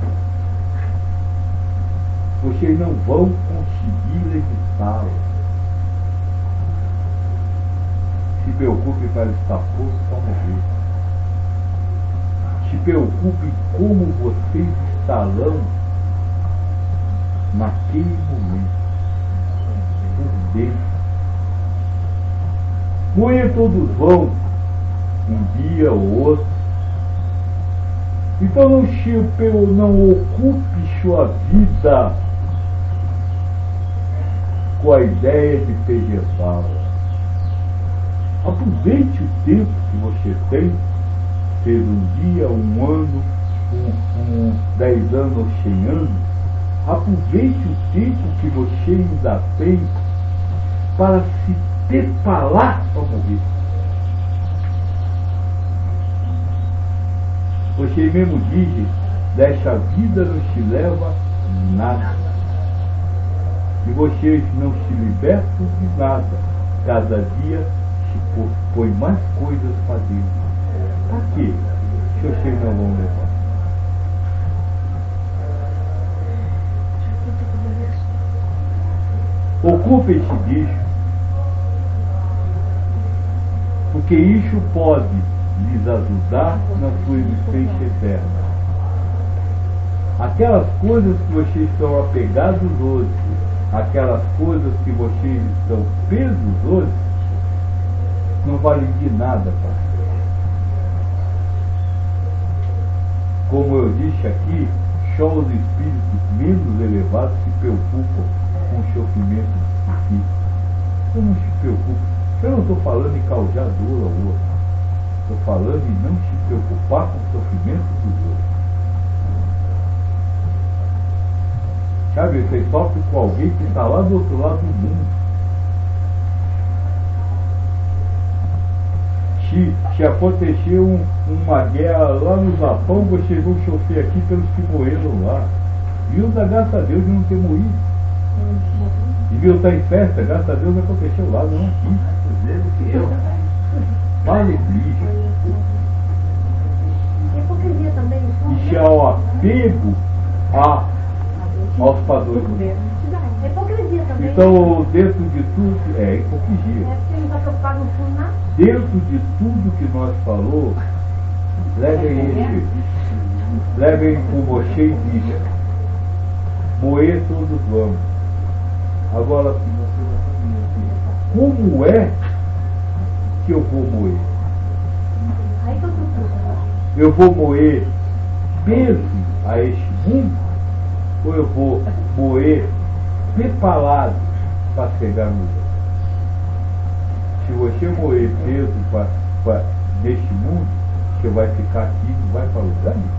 Vocês não vão conseguir evitá-la. Se preocupe para estar pronto para morrer. Se preocupe como vocês estarão naquele momento, por dentro. Morrer todos vão, um dia ou outro. Então não ocupe sua vida com a ideia de preservá-la. Aproveite o tempo que você tem, seja um dia, um ano, 10 anos ou 100 anos, aproveite o tempo que você ainda tem para se preparar para morrer. Você mesmo diz, desta vida não te leva nada. E vocês não se libertam de nada. Cada dia se põe mais coisas para dentro. Para quê? Se vocês não vão levar. Ocupem-se disso, porque isso pode lhes ajudar na sua existência eterna. Aquelas coisas que vocês estão apegados hoje, aquelas coisas que vocês estão presos hoje, não valem de nada para vocês. Como eu disse aqui, só os espíritos menos elevados se preocupam com o sofrimento de si. Como se preocupa? Eu não estou falando em causar dor ao outro. Estou falando em não se preocupar com o sofrimento dos outros. Sabe, você sofre com alguém que está lá do outro lado do mundo. Se acontecer uma guerra lá no Japão, vocês vão sofrer aqui pelos que morreram lá. E eu dá graças a Deus de não ter morrido. E viu, estar em festa, graças a Deus aconteceu lá, não aqui. Vale bicho. Hipocrisia também. Isso é o apego aos padrões. É hipocrisia também. Então, dentro de tudo, é hipocrisia. É porque não está preocupado no fundo nada. Dentro de tudo que nós falou, levem por você e diga, moer todos vamos. Agora, como é que eu vou moer? Aí que eu tô tudo. Eu vou moer peso a este mundo? Ou eu vou moer preparado para chegar no mundo? Se você moer peso neste mundo, você vai ficar aqui e não vai para lugar nenhum.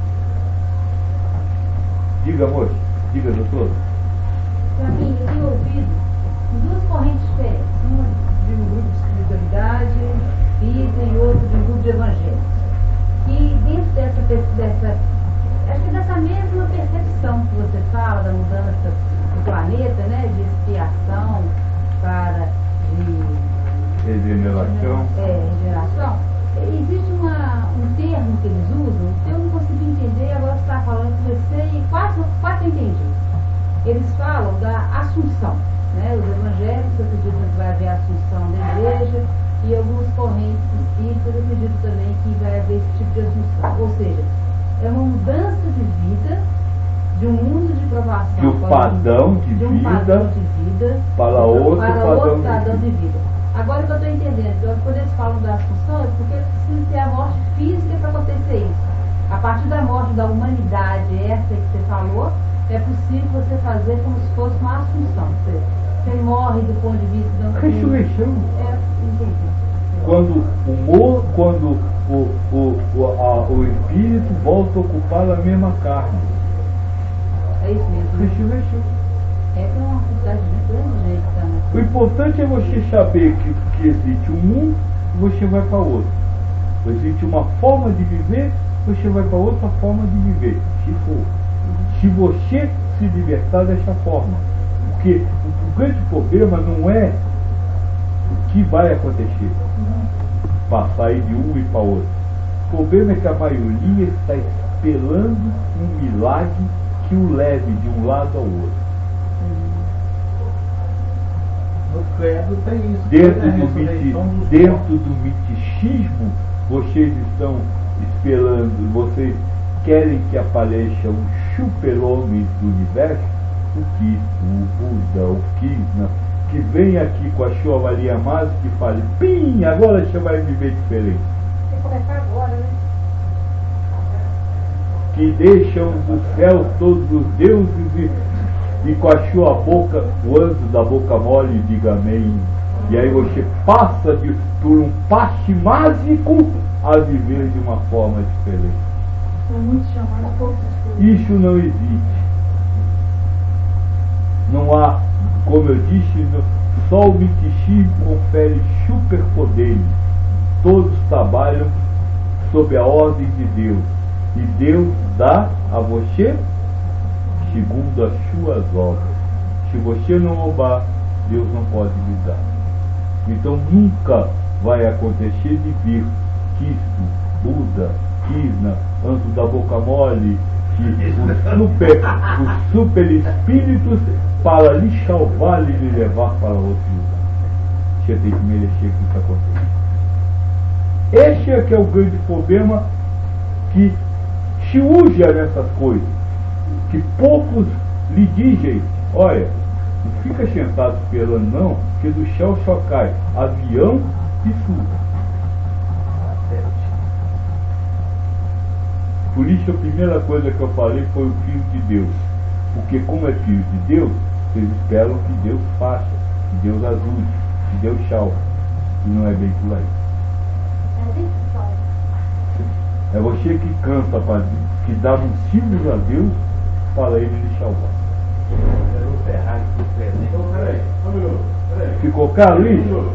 Diga, moço. Diga, doutor. Para mim, eu tenho ouvido duas correntes diferentes. Uma de um grupo de espiritualidade, espírita, e outra de um grupo de evangélicos. E dentro acho que dessa mesma percepção que você fala, da mudança do planeta, né, de expiação para de regeneração. Regeneração. Existe um termo que eles usam, eu não consegui entender, agora você está falando com você e quase eu entendi. Eles falam da assunção, né? Os evangélicos acreditam que vai haver a assunção da igreja e algumas correntes espíritas acreditam também que vai haver esse tipo de assunção. Ou seja, é uma mudança de vida, de um mundo de provação. De um padrão de vida para outro padrão de vida. Agora que eu estou entendendo, quando eles falam da assunção, é porque precisa ter a morte física para acontecer isso. A partir da morte da humanidade, essa que você falou, é possível você fazer como se fosse uma assunção. Você morre do ponto de vista da ressurreição. Entendi. Quando o espírito volta a ocupar a mesma carne. É isso mesmo. Ressurreição. É que é uma quantidade de grande jeito também. O importante é você saber que existe um mundo e você vai para outro. Existe uma forma de viver, você vai para outra forma de viver, se for. Se você se libertar dessa forma. Porque o grande problema não é o que vai acontecer. Passar aí de um e para outro. O problema é que a maioria está esperando um milagre que o leve de um lado ao outro. No credo tem isso. Dentro do misticismo, vocês estão esperando, vocês querem que apareça um super-homem do universo, o Cristo, o Buda, o Krishna, que vem aqui com a sua Maria Mágica e fale, pim, agora você vai viver diferente. Tem que começar agora, né? Que deixam do céu todos os deuses e com a sua boca, o anjo da boca mole diga amém. E aí você passa por um passe mágico a viver de uma forma diferente. São muitos chamados, poucos escolhidos. Isso não existe. Não há, como eu disse, só o Mikishi confere superpoderes. Todos trabalham sob a ordem de Deus. E Deus dá a você segundo as suas obras. Se você não roubar, Deus não pode lhe dar. Então nunca vai acontecer de vir Cristo, Buda, Krishna, Anjo da Boca Mole, os super espíritos para lhe salvar e lhe levar para outro lugar. Você tem que merecer que isso aconteça. Este é que é o grande problema que se usa nessas coisas, que poucos lhe dizem, olha, não fica sentado esperando não, que do céu só cai avião e chuva. Por isso a primeira coisa que eu falei foi o Filho de Deus. Porque como é Filho de Deus, vocês esperam que Deus faça, que Deus ajude, que Deus salve. E não é bem por aí. É você que canta, que dá motivos a Deus para ele lhe salvar. Ficou claro isso?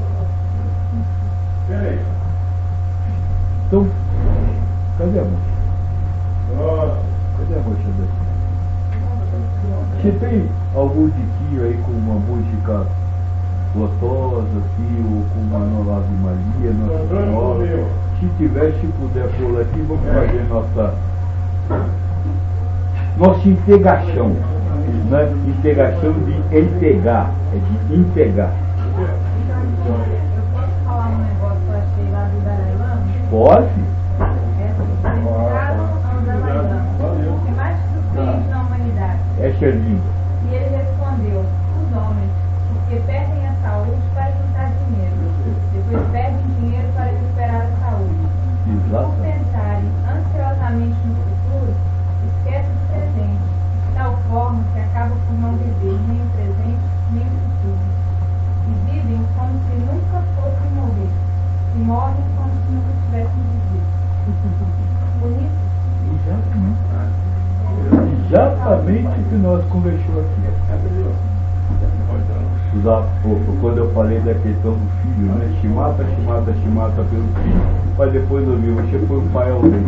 Então, cadê a moça? Cadê a moça daqui? Você tem algum diquinho aí com uma música gostosa, assim, ou com uma nova Ave Maria, Nossa Senhora? Se tiver, se puder pôr aqui, vamos fazer nossa integração. Não é integração de integrar, é de integrar. Eu posso falar um negócio que eu achei lá do Dalai Lama? Pode? O que mais surpreende na humanidade? Essa é linda. E ele respondeu: os homens, porque perdem a saúde para juntar dinheiro, depois perdem dinheiro para recuperar a saúde. Por pensarem ansiosamente no futuro, esquecem do presente, de tal forma que acabam por não viver nem o presente nem o futuro. E vivem como se nunca fossem morrer, e morrem como se nunca tivessem vivido. Bonito? Exatamente o que nós conversamos aqui. Quando eu falei da questão do filho, né? Shimata pelo filho, mas depois eu vi, você foi o pai ao rei.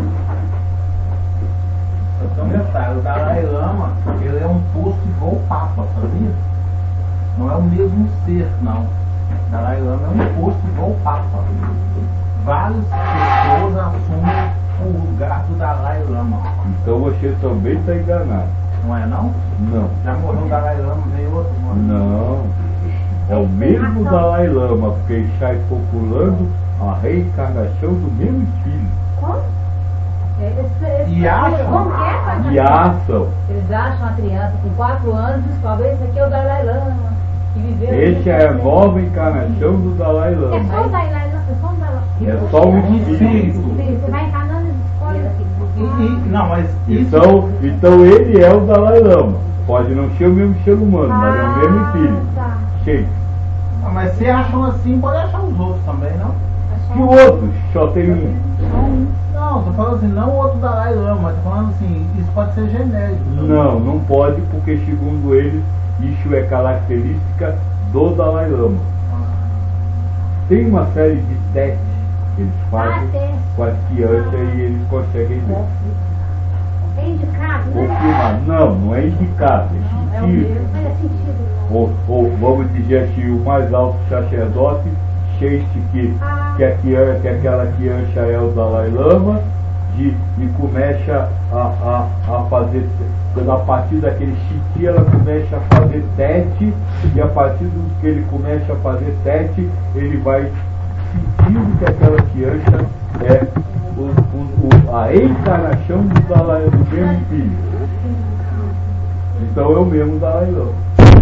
Então, detalhe, o Dalai Lama, ele é um posto igual o Papa, sabia? Não é o mesmo ser, não. O Dalai Lama é um posto igual o Papa. Várias pessoas assumem o lugar do Dalai Lama. Então você também está enganado. Não é não? Não. Já morreu o Dalai Lama, veio outro? Não. É o mesmo Dalai Lama, porque ele está populando a reencarnação do mesmo filho. Como? E acham? Como que é? E acham. Eles acham a criança com 4 anos e descobrem esse aqui é o Dalai Lama, que viveu. Esse é a nova encarnação do Dalai É Lama. só o Dalai Lama, é só o Dalai Lama. É só o espírito. Você vai encarnando nas escolas. Não, mas isso... Então ele é o Dalai Lama. Pode não ser o mesmo ser humano, mas é o mesmo filho. Tá. Sim. Ah, mas se acham assim, pode achar os outros também, não? E outros? Só tem um. Não, tô falando assim, não o outro Dalai Lama, mas tô falando assim, isso pode ser genérico. Não, não pode, porque segundo eles, isso é característica do Dalai Lama. Tem uma série de testes que eles fazem com as crianças e eles conseguem ver. É indicado, né? Confirmar. Não é indicado, é sentido. Mas é sentido. Ou vamos dizer assim, o mais alto sacerdote sente que aquela criança é o Dalai Lama e começa a fazer, a partir daquele sentir, ela começa a fazer teste, e a partir do que ele começa a fazer teste, ele vai sentindo que aquela criança é a encarnação do Dalai, do mesmo filho. Então é o mesmo Dalai Lama.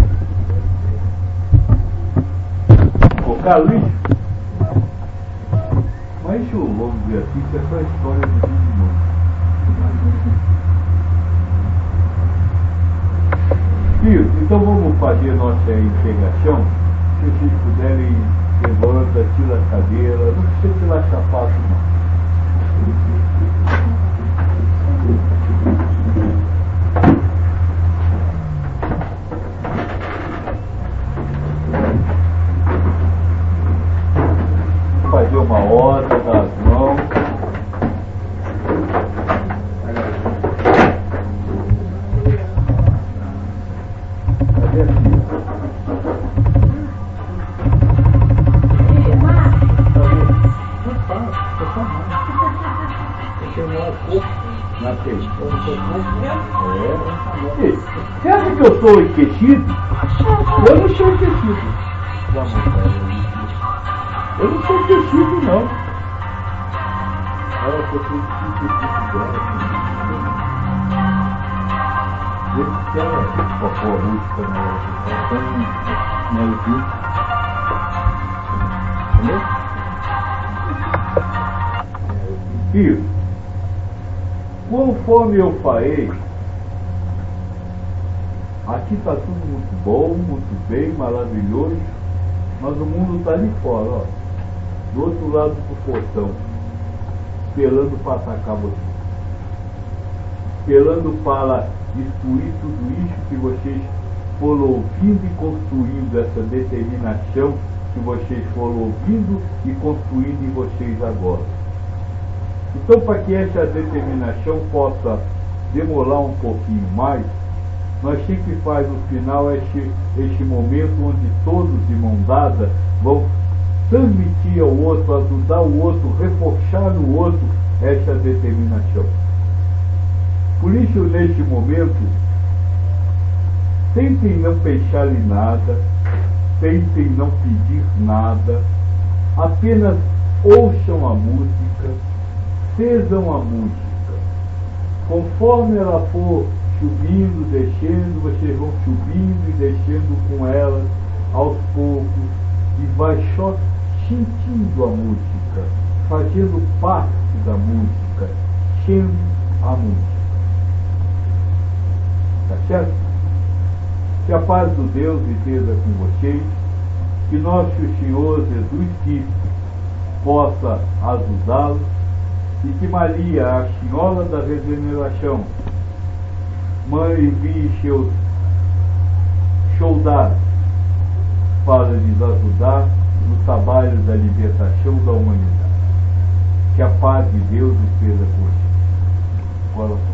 Ficou claro isso? Mas isso, vamos dizer assim, que é só a história de Digimon. Filhos, então vamos fazer nossa integração. Se vocês puderem, levanta, tira a cadeira, não precisa tirar sapato não. uma ordem das mãos. Cadê a filha? Na questão você acha que eu sou esquecido? Eu não sou esquecido. Eu não sou esquecido, não. Ela foi esquecido dela. Desde que ela tocou a música na YouTube. Entendeu? Filho, conforme eu falei, aqui está tudo muito bom, muito bem, maravilhoso, mas o mundo está de fora, ó, do outro lado do portão, esperando para atacar você, esperando para destruir tudo isso que vocês foram ouvindo e construindo, essa determinação que vocês foram ouvindo e construindo em vocês agora. Então, para que essa determinação possa demorar um pouquinho mais, nós sempre faz no final este momento onde todos de mão dada vão transmitir ao outro, ajudar o outro, reforçar no outro essa determinação. Por isso, neste momento, tentem não pensar em nada, tentem não pedir nada, apenas ouçam a música, sejam a música. Conforme ela for subindo, descendo, vocês vão subindo e descendo com ela aos poucos e vai só sentindo a música, fazendo parte da música, sendo a música. Tá certo? Que a paz do Deus esteja com vocês, que nosso Senhor Jesus Cristo possa ajudá-los e que Maria, a Senhora da Regeneração, Mãe, envie seus soldados para lhes ajudar no trabalho da libertação da humanidade. Que a paz de Deus esteja com vocês. Agora,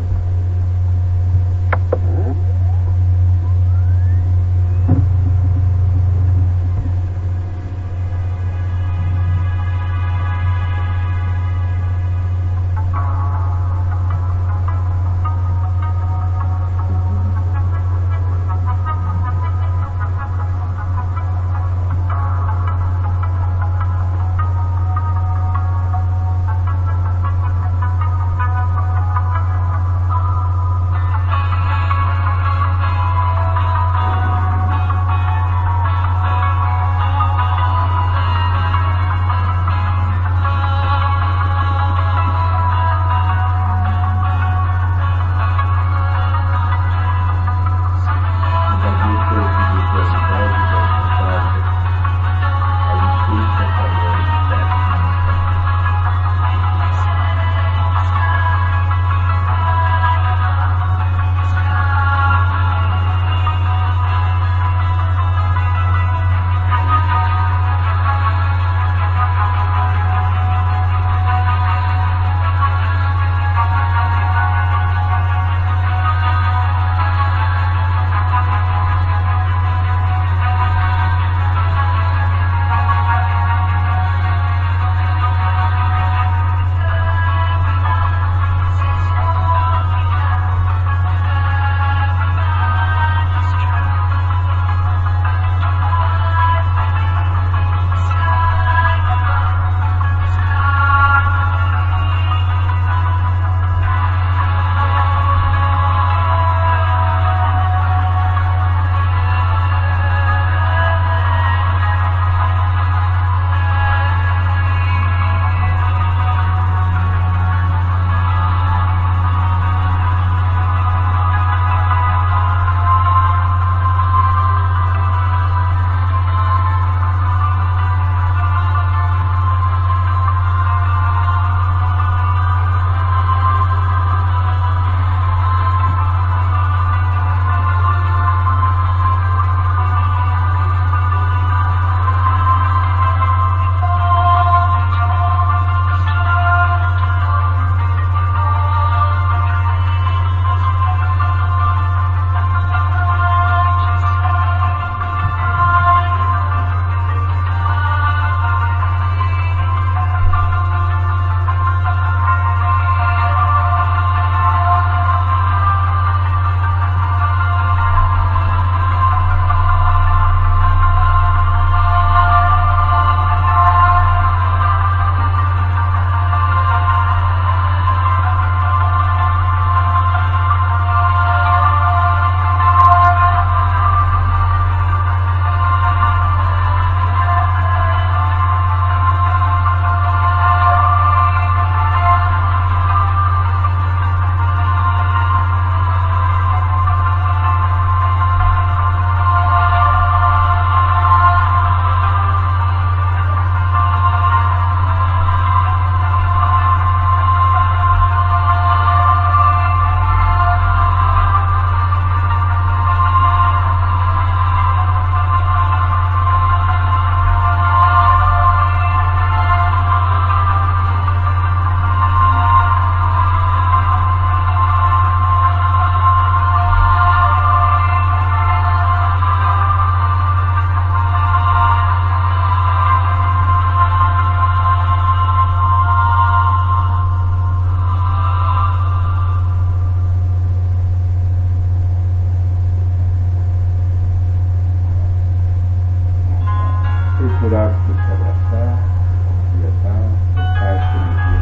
procurar se abraçar, conversar, trocar essa energia.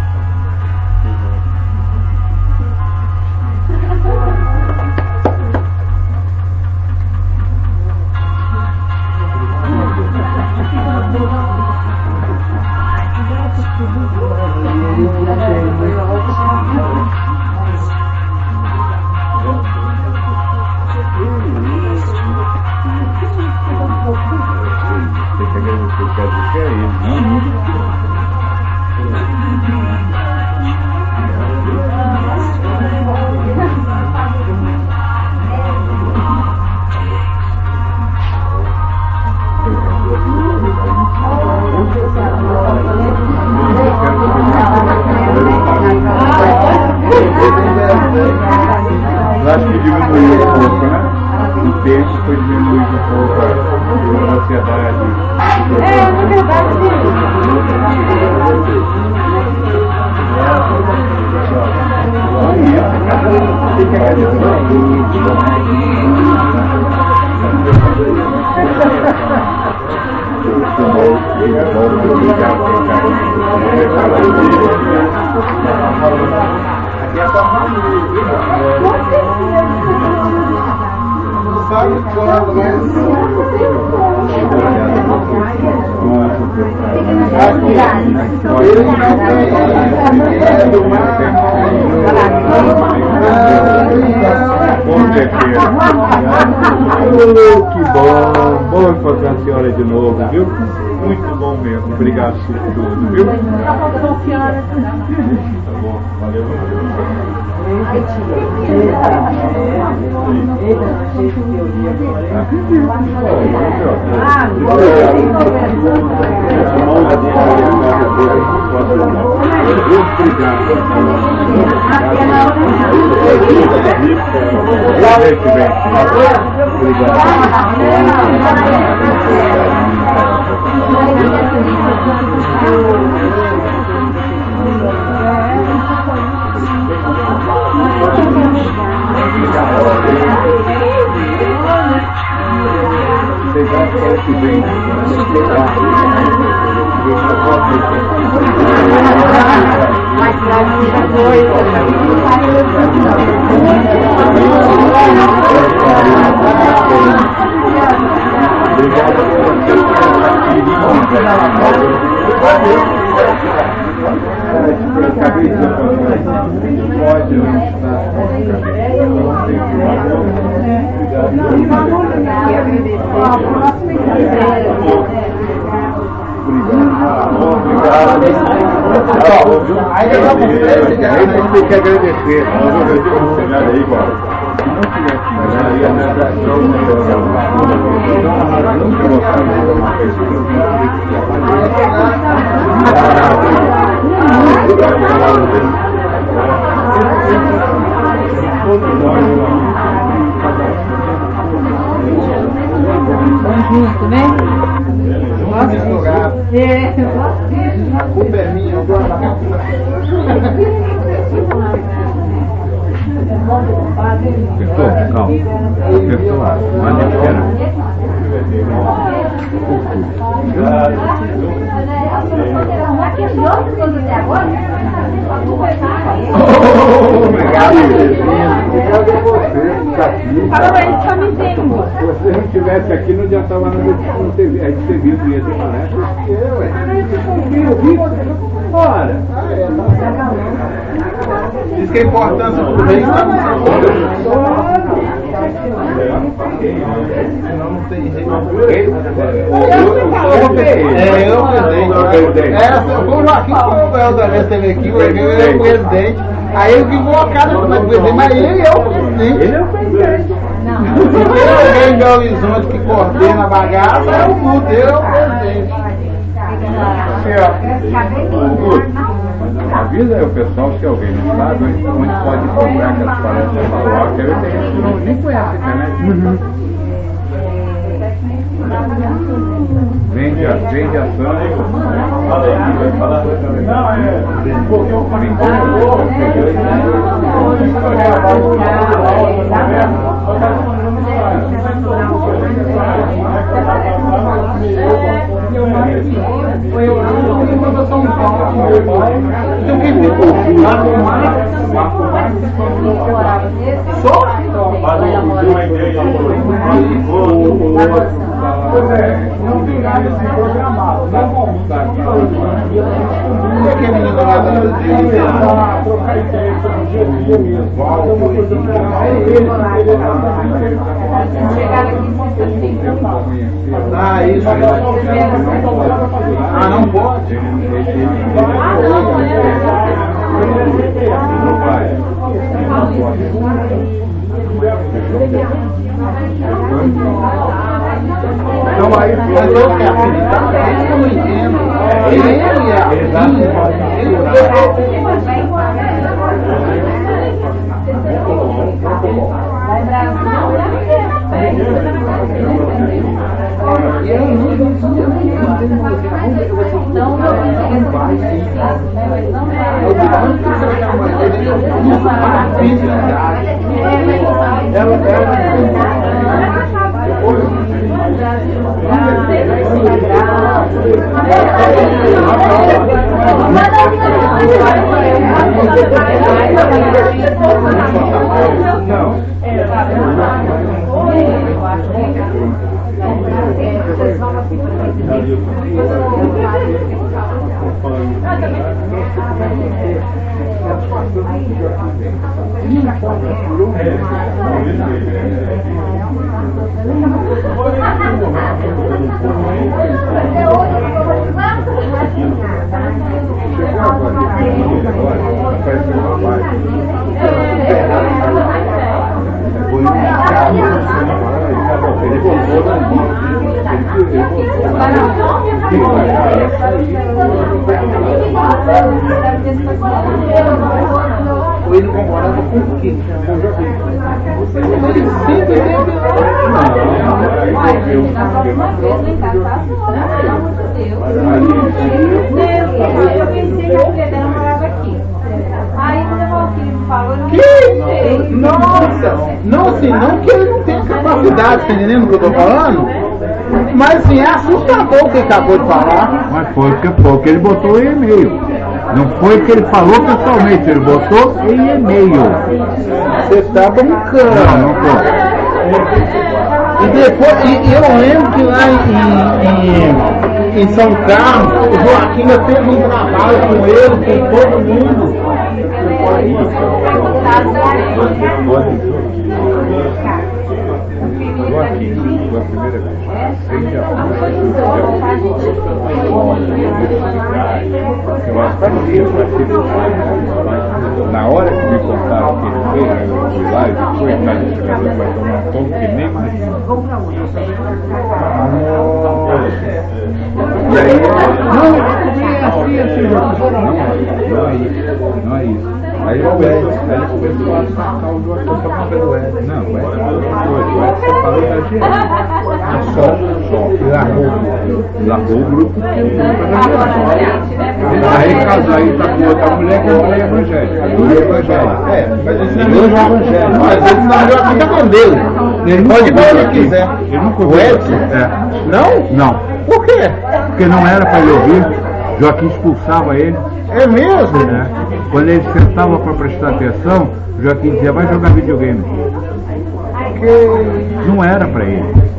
Tem que agradecer, quer dizer que é ele, não? Eu acho que diminuiu um pouco, né? O tempo foi diminuindo um pouco a ansiedade. Na verdade, Sabe quando, né? Ele não Com certeza. Que bom encontrar a senhora de novo, viu? Muito bom mesmo. Obrigado por tudo, viu? Tá bom, valeu. Tem que agradecer. Junto, né? A culpa é minha, eu gosto da Pessoal, calma. Pessoal, manda esperar. Obrigado. fala pra ele que eu me entendo. Se você não estivesse aqui, não adiantava nada de ter visto ia ter palestra. Eu vi, ora. Diz que a importância do rei está no seu senão não tem rei. Eu o Joaquim, como o Helder esteve aqui, eu era o presidente. Aí eu fui colocado como presidente, mas ele é o presidente. Ele é o presidente. Alguém de Belo Horizonte que coordena a bagaça é o Guto, ele é o presidente. Avisa aí o pessoal se alguém não sabe onde pode comprar aquelas palestras lá, que eu nem conheço a internet. Vende ação. Ah, isso. Ah, não pode. Então aí Mas eu que acreditar, eu não entendo. Ele Ele concordava com o quê? Ele sempre Eu pensei que a filha dela morava aqui. Aí quando eu falei que ele falou, eu não sei. Nossa! Não, assim, não que ele não tenha capacidade, tá entendendo o que eu tô falando? Mas assim, é assustador o que ele acabou de falar. Mas foi o que ele botou em e-mail. Não foi o que ele falou pessoalmente, ele botou em e-mail. Você tá brincando. Não, não tô. E depois, eu lembro que lá em São Carlos, o Joaquim fez um trabalho com ele, com todo mundo. Joaquim, foi a primeira vez. Eu acho que eu participei. Na hora que me contaram que ele fez, eu fui lá e depois mais escrevendo, mas eu não tomo que nem e aí, não é isso. Aí o Edson começou a atacar o Joaquim pelo Edson. Não, o Edson separou da gente. Só. Largou o grupo. Aí tá com outra mulher que é mulher evangélica. Mas esse não é evangélico. Mas esse não é Joaquim, tá com Deus. Ele pode ir onde ele quiser. Ele nunca ouviu. O Edson? Não? Não. Por quê? Porque não era para ele ouvir. Joaquim expulsava ele. É mesmo? Quando ele sentava para prestar atenção, Joaquim dizia, vai jogar videogame. Não era para ele.